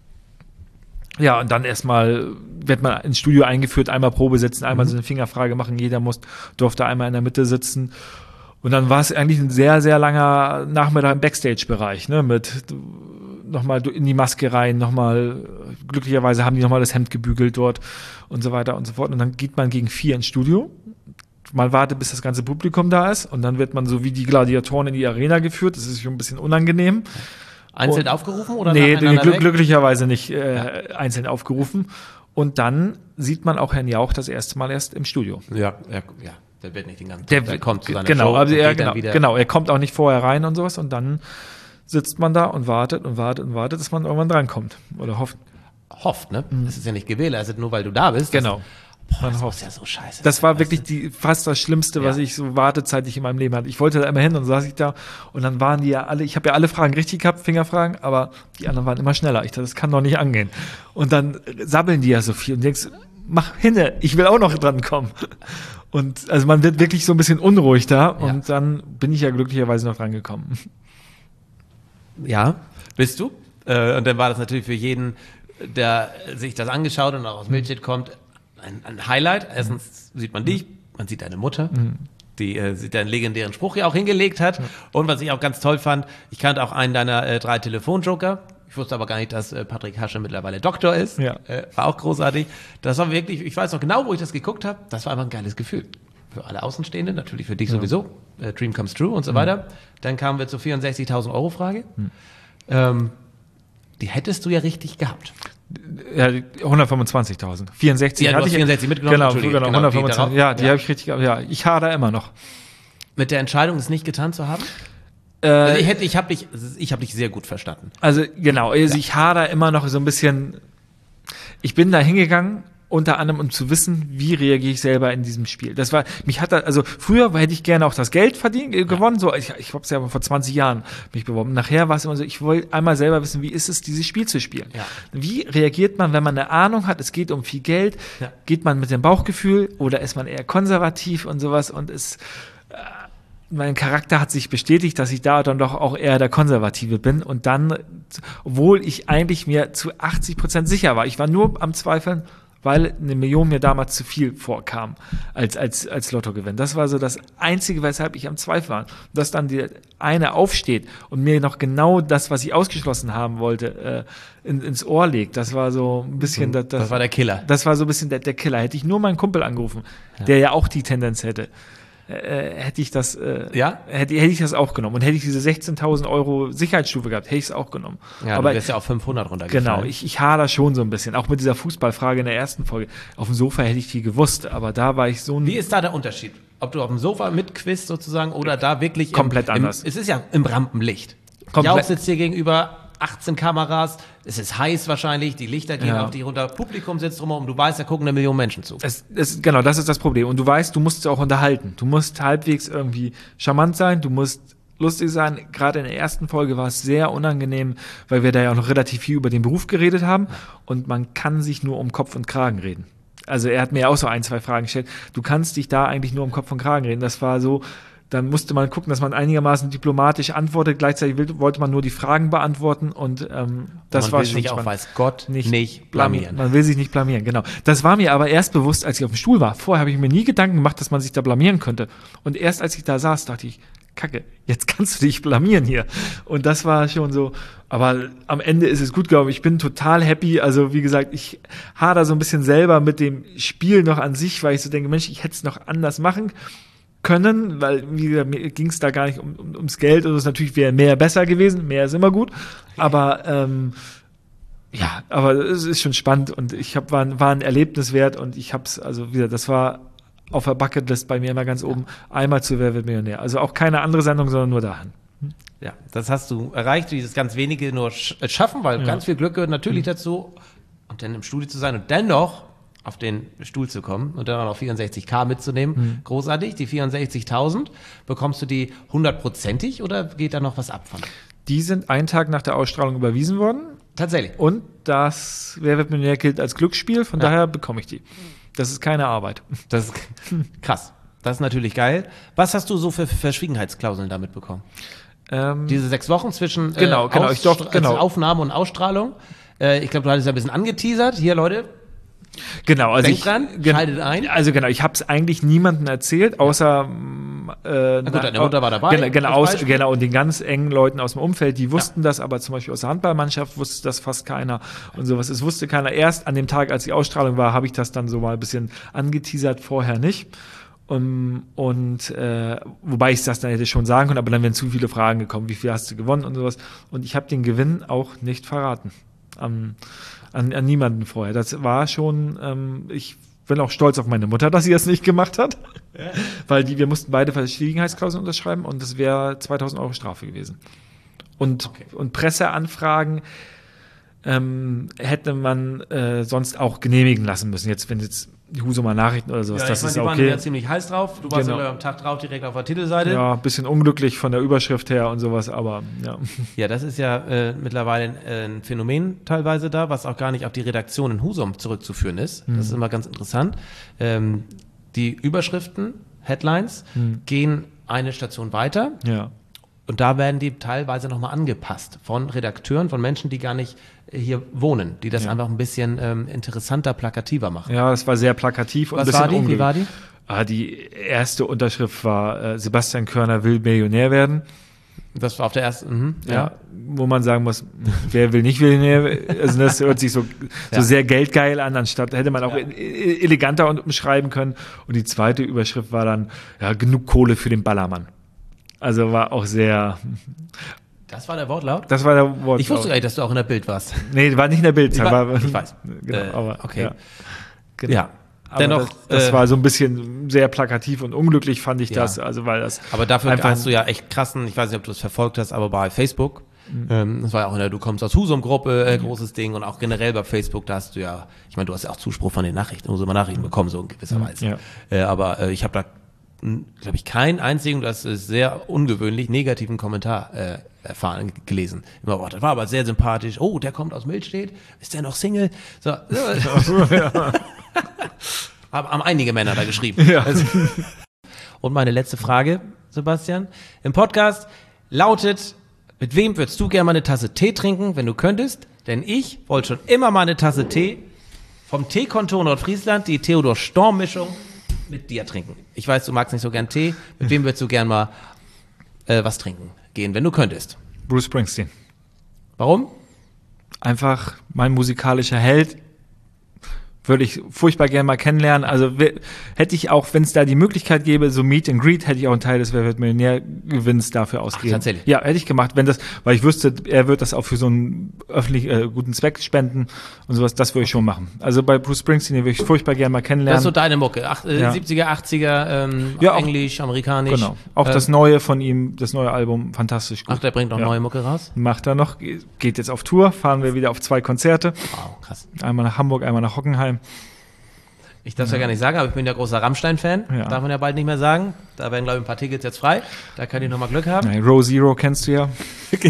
ja, und dann erstmal wird man ins Studio eingeführt, einmal Probe sitzen, einmal Mhm. so eine Fingerfrage machen, jeder muss, durfte einmal in der Mitte sitzen. Und dann war es eigentlich ein sehr, sehr langer Nachmittag im Backstage-Bereich, ne, mit nochmal in die Maske rein, nochmal, glücklicherweise haben die nochmal das Hemd gebügelt dort und so weiter und so fort. Und dann geht man gegen vier ins Studio. Man wartet, bis das ganze Publikum da ist und dann wird man so wie die Gladiatoren in die Arena geführt. Das ist schon ein bisschen unangenehm. Einzeln Und- aufgerufen oder Nee, nacheinander glück, weg? glücklicherweise nicht äh, einzeln aufgerufen. Und dann sieht man auch Herrn Jauch das erste Mal erst im Studio. Ja, ja, ja. Der wird nicht den ganzen Der, Tag, der kommt zu seiner genau, Show also und er, geht dann genau, wieder. genau, er kommt auch nicht vorher rein und sowas und dann sitzt man da und wartet und wartet und wartet, dass man irgendwann drankommt. Oder hofft. hofft, ne? Das ist ja nicht gewährleistet, nur weil du da bist. Genau. Das, boah, Man das hofft. ist ja so scheiße. Das war weißt wirklich du? die, fast das Schlimmste, was Ja. ich so wartezeitlich in meinem Leben hatte. Ich wollte da immer hin und saß ich da und dann waren die ja alle, ich habe ja alle Fragen richtig gehabt, Fingerfragen, aber die anderen waren immer schneller. Ich dachte, das kann doch nicht angehen. Und dann sabbeln die ja so viel und denkst, mach hinne, ich will auch noch dran kommen. Und also man wird wirklich so ein bisschen unruhig da Ja. und dann bin ich ja glücklicherweise noch dran gekommen. Ja, bist du. Äh, und dann war das natürlich für jeden, der sich das angeschaut und auch aus Milchstedt kommt, ein, ein Highlight. Erstens sieht man dich, man sieht deine Mutter, die äh, sie deinen legendären Spruch ja auch hingelegt hat. Und was ich auch ganz toll fand, ich kannte auch einen deiner äh, drei Telefonjoker. Ich wusste aber gar nicht, dass äh, Patrick Hasche mittlerweile Doktor ist. Ja. Äh, war auch großartig. Das war wirklich, ich weiß noch genau, wo ich das geguckt habe. Das war einfach ein geiles Gefühl. Für alle Außenstehenden, natürlich für dich sowieso. Äh, Dream comes true und so weiter. Dann kamen wir zur vierundsechzigtausend Euro Frage. Ähm, die hättest du ja richtig gehabt. Ja, hundertfünfundzwanzigtausend. vierundsechzig Ja, du hatte hast ich. vierundsechzig mitgenommen, Genau, Entschuldige, genau, genau, die hundertfünfundzwanzig. darauf- Ja, die ja. habe ich richtig, ja, ich hader immer noch. Mit der Entscheidung, es nicht getan zu haben? Äh, Also ich hätte, ich habe dich, ich habe dich sehr gut verstanden. Also genau, also ich hader immer noch so ein bisschen. Ich bin da hingegangen, unter anderem, um zu wissen, wie reagiere ich selber in diesem Spiel. Das war, mich hat da, also früher hätte ich gerne auch das Geld verdient, äh, gewonnen, so, ich, ich habe es ja vor zwanzig Jahren mich beworben. Nachher war es immer so, ich wollte einmal selber wissen, wie ist es, dieses Spiel zu spielen. Ja. Wie reagiert man, wenn man eine Ahnung hat, es geht um viel Geld, Ja. geht man mit dem Bauchgefühl oder ist man eher konservativ und sowas und ist, mein Charakter hat sich bestätigt, dass ich da dann doch auch eher der Konservative bin und dann, obwohl ich eigentlich mir zu achtzig Prozent sicher war, ich war nur am Zweifeln, weil eine Million mir damals zu viel vorkam als, als, als Lottogewinn. Das war so das Einzige, weshalb ich am Zweifel war. Dass dann die eine aufsteht und mir noch genau das, was ich ausgeschlossen haben wollte, äh, in, ins Ohr legt. Das war so ein bisschen, das, Das war der Killer. das war so ein bisschen der, der Killer. Hätte ich nur meinen Kumpel angerufen, der ja auch die Tendenz hätte, äh, hätte ich das, äh, Ja? hätte, hätte ich das auch genommen. Und hätte ich diese sechzehntausend Euro Sicherheitsstufe gehabt, hätte ich es auch genommen. Ja, aber du wärst ja auf fünfhundert runtergefallen. genau, ich, ich hader schon so ein bisschen. Auch mit dieser Fußballfrage in der ersten Folge. Auf dem Sofa hätte ich die gewusst, aber da war ich so ein. Wie ist da der Unterschied? Ob du auf dem Sofa mitquizt sozusagen oder da wirklich Komplett im, anders. Im, es ist ja im Rampenlicht. Komplett. Jauch sitzt hier gegenüber, achtzehn Kameras, es ist heiß wahrscheinlich, die Lichter gehen Ja. auf dich runter, Publikum sitzt drumherum, du weißt, da gucken eine Million Menschen zu. Es, es, genau, das ist das Problem. Und du weißt, du musst es auch unterhalten. Du musst halbwegs irgendwie charmant sein, du musst lustig sein. Gerade in der ersten Folge war es sehr unangenehm, weil wir da ja auch noch relativ viel über den Beruf geredet haben. Und man kann sich nur um Kopf und Kragen reden. Also er hat mir auch so ein, zwei Fragen gestellt. Du kannst dich da eigentlich nur um Kopf und Kragen reden. Das war so, dann musste man gucken, dass man einigermaßen diplomatisch antwortet. Gleichzeitig will, wollte man nur die Fragen beantworten und ähm, das man war will schon sich auch, spannend. weiß Gott, nicht, blamieren. Man will sich nicht blamieren, genau. Das war mir aber erst bewusst, als ich auf dem Stuhl war. Vorher habe ich mir nie Gedanken gemacht, dass man sich da blamieren könnte. Und erst als ich da saß, dachte ich, Kacke, jetzt kannst du dich blamieren hier. Und das war schon so, aber am Ende ist es gut, glaube ich. Ich bin total happy. Also wie gesagt, ich hader so ein bisschen selber mit dem Spiel noch an sich, weil ich so denke, Mensch, ich hätte es noch anders machen können, weil wie gesagt, mir ging es da gar nicht um, um, ums Geld. Und es natürlich wäre mehr besser gewesen. Mehr ist immer gut. Aber ähm, ja, aber es ist schon spannend und ich habe war, war ein Erlebnis wert und ich habe es, also wieder, das war auf der Bucketlist bei mir immer ganz oben, einmal zu Wer wird Millionär. Also auch keine andere Sendung, sondern nur dahin. Ja, das hast du erreicht, dieses ganz wenige nur sch schaffen, weil Ja. ganz viel Glück gehört natürlich dazu, und dann im Studio zu sein und dennoch auf den Stuhl zu kommen und dann auch noch vierundsechzig K mitzunehmen. Großartig, die vierundsechzigtausend. Bekommst du die hundertprozentig oder geht da noch was ab von? Die sind einen Tag nach der Ausstrahlung überwiesen worden Tatsächlich. und das Wer wird Millionär gilt als Glücksspiel, von Ja. daher bekomme ich die. Das ist keine Arbeit. Das ist krass. Das ist natürlich geil. Was hast du so für Verschwiegenheitsklauseln damit bekommen? Ähm, Diese sechs Wochen zwischen äh, Genau, genau, ich durfte- Ausstra- genau. also Aufnahme und Ausstrahlung. Äh, ich glaube, du hattest ja ein bisschen angeteasert. Hier, Leute, Genau, also Denkt ich, dran, gen- schaltet ein. Also genau, ich habe es eigentlich niemandem erzählt, außer äh, Na gut, deine Mutter war dabei, Genau, genau, als aus, Beispiel. genau, und den ganz engen Leuten aus dem Umfeld, die wussten das, aber zum Beispiel aus der Handballmannschaft wusste das fast keiner und sowas. Es wusste keiner. Erst an dem Tag, als die Ausstrahlung war, habe ich das dann so mal ein bisschen angeteasert, vorher nicht. Um, und äh, wobei ich das dann hätte schon sagen können, aber dann wären zu viele Fragen gekommen, wie viel hast du gewonnen und sowas. Und ich habe den Gewinn auch nicht verraten. An, an, an niemanden vorher. Das war schon, ähm, ich bin auch stolz auf meine Mutter, dass sie das nicht gemacht hat. Ja. Weil die, wir mussten beide Verschwiegenheitsklauseln unterschreiben und das wäre zweitausend Euro Strafe gewesen. Und, Okay. und Presseanfragen, ähm, hätte man äh, sonst auch genehmigen lassen müssen. Jetzt, wenn jetzt die Husumer Nachrichten oder sowas, Ja, das ich meine, ist die okay. waren ja ziemlich heiß drauf. Du warst Genau. ja am Tag drauf direkt auf der Titelseite. Ja, ein bisschen unglücklich von der Überschrift her und sowas, aber ja. Ja, das ist ja äh, mittlerweile äh, ein Phänomen teilweise da, was auch gar nicht auf die Redaktion in Husum zurückzuführen ist. Das ist immer ganz interessant. Ähm, die Überschriften, Headlines, gehen eine Station weiter. Ja. Und da werden die teilweise nochmal angepasst von Redakteuren, von Menschen, die gar nicht äh, hier wohnen, die das Ja. einfach ein bisschen ähm, interessanter, plakativer machen. Ja, das war sehr plakativ und Was ein bisschen war die? Wie unglücklich. war die? Ah, die erste Unterschrift war, äh, Sebastian Körner will Millionär werden. Das war auf der ersten, mhm, Ja. ja. Wo man sagen muss, wer will nicht Millionär? Also das hört sich so, so Ja. sehr geldgeil an, anstatt hätte man auch e- e- eleganter umschreiben können. Und die zweite Überschrift war dann, ja, genug Kohle für den Ballermann. Also war auch sehr, Das war der Wortlaut? das war der Wort. Ich wusste gar nicht, dass du auch in der Bild warst. Nee, war nicht in der Bildzeit. Ich, war, war, ich weiß. Genau, Äh, aber, okay. Ja, genau. Ja. Aber Dennoch, das, das äh, war so ein bisschen sehr plakativ und unglücklich, fand ich Ja. das. Also, weil das Aber dafür einfach, hast du ja echt krassen, ich weiß nicht, ob du das verfolgt hast, aber bei Facebook, ähm, das war ja auch in der Du kommst aus Husum-Gruppe, äh, großes Ding und auch generell bei Facebook, da hast du ja, ich meine, du hast ja auch Zuspruch von den Nachrichten, Husumer Nachrichten bekommen, so in gewisser Weise. Ja. Äh, aber äh, ich habe da, glaube ich, keinen einzigen, das ist sehr ungewöhnlich, negativen Kommentar äh, erfahren, gelesen. Immer, oh, das war aber sehr sympathisch, oh, der kommt aus Milchstedt, ist der noch Single? So, so. Haben, haben einige Männer da geschrieben. Ja. Also, und meine letzte Frage, Sebastian, im Podcast lautet, mit wem würdest du gerne mal eine Tasse Tee trinken, wenn du könntest? Denn ich wollte schon immer mal eine Tasse Tee vom Teekontor Nordfriesland, die Theodor Storm-Mischung, mit dir trinken. Ich weiß, du magst nicht so gern Tee. Mit wem würdest du gern mal äh, was trinken gehen, wenn du könntest? Bruce Springsteen. Warum? Einfach mein musikalischer Held. Würde ich furchtbar gerne mal kennenlernen. Also we- hätte ich auch, wenn es da die Möglichkeit gäbe, so Meet and Greet, hätte ich auch einen Teil des Wer wird Millionär-Gewinns dafür ausgegeben. tatsächlich? Ja, hätte ich gemacht, wenn das, weil ich wüsste, er wird das auch für so einen öffentlich äh, guten Zweck spenden und sowas, das würde ich schon machen. Also bei Bruce Springsteen, den würde ich furchtbar gerne mal Das kennenlernen. ist so deine Mucke. Ach, äh, Ja. siebziger, achtziger, ähm, Ja, auch- Englisch, Amerikanisch. Genau. Auch Äh, das Neue von ihm, das neue Album, fantastisch gut. Ach, der bringt noch Ja. neue Mucke raus? Macht er noch, ge- geht jetzt auf Tour, fahren wir wieder auf zwei Konzerte. Wow, krass. Einmal nach Hamburg, einmal nach Hockenheim. Ich darf es ja. gar nicht sagen, aber ich bin ja großer Rammstein-Fan. Ja. Darf man ja bald nicht mehr sagen. Da werden, glaube ich, ein paar Tickets jetzt frei. Da kann ich nochmal Glück haben. Nein, Row Zero kennst du ja.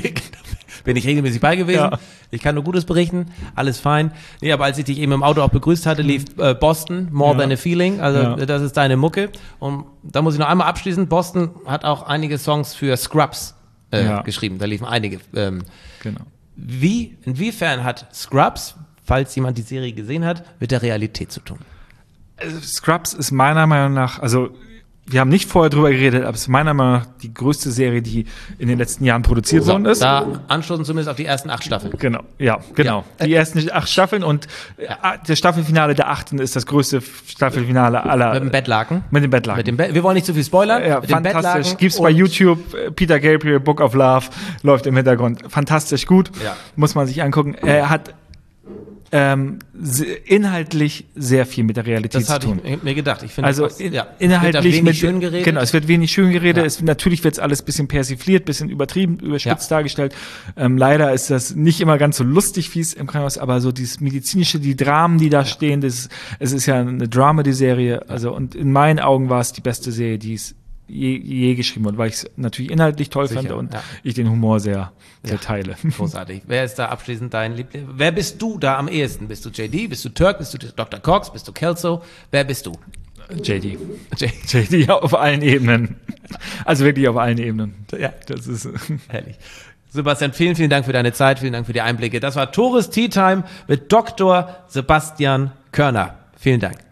Bin ich regelmäßig bei gewesen. Ja. Ich kann nur Gutes berichten. Alles fein. Nee, aber als ich dich eben im Auto auch begrüßt hatte, lief äh, Boston, More Ja. Than a Feeling. Also Ja. äh, das ist deine Mucke. Und da muss ich noch einmal abschließen. Boston hat auch einige Songs für Scrubs äh, Ja. geschrieben. Da liefen einige. Ähm, Genau. wie, inwiefern hat Scrubs, falls jemand die Serie gesehen hat, mit der Realität zu tun? Also Scrubs ist meiner Meinung nach, also wir haben nicht vorher drüber geredet, aber es ist meiner Meinung nach die größte Serie, die in den letzten Jahren produziert worden ist. Da anstoßen zumindest auf die ersten acht Staffeln. Genau, ja, genau. Ja. Die ersten acht Staffeln und äh, das Staffelfinale der achten ist das größte Staffelfinale aller. Mit dem Bettlaken. Mit dem Bettlaken. Mit dem Be Wir wollen nicht zu viel spoilern. Ja, mit dem fantastisch. Bettlaken Gibt's bei und- YouTube. äh, Peter Gabriel, Book of Love, läuft im Hintergrund. Fantastisch gut. Ja. Muss man sich angucken. Er hat ähm, se- inhaltlich sehr viel mit der Realität Das zu hatte tun. ich mir gedacht. Ich finde, Also das- in, ja. inhaltlich Wird da wenig mit, schön geredet. Genau, es wird wenig schön geredet. Ja. Es, natürlich wird es alles ein bisschen persifliert, bisschen übertrieben, überspitzt dargestellt. Ähm, leider ist das nicht immer ganz so lustig, wie es im Krankenhaus, aber so dieses medizinische, die Dramen, die da stehen, das, es ist ja eine Dramedy-Serie. Also und in meinen Augen war es die beste Serie, die es je, je geschrieben wurde, weil ich es natürlich inhaltlich toll Sicher, fand und ja. ich den Humor sehr, sehr Ja. teile. Großartig. Wer ist da abschließend dein Liebling? Wer bist du da am ehesten? Bist du J D? Bist du Turk? Bist du Doktor Cox? Bist du Kelso? Wer bist du? J D. J J D auf allen Ebenen. Also wirklich auf allen Ebenen. Ja. Das ist Herrlich. Sebastian, vielen, vielen Dank für deine Zeit, vielen Dank für die Einblicke. Das war Tores Tea Time mit Doktor Sebastian Körner. Vielen Dank.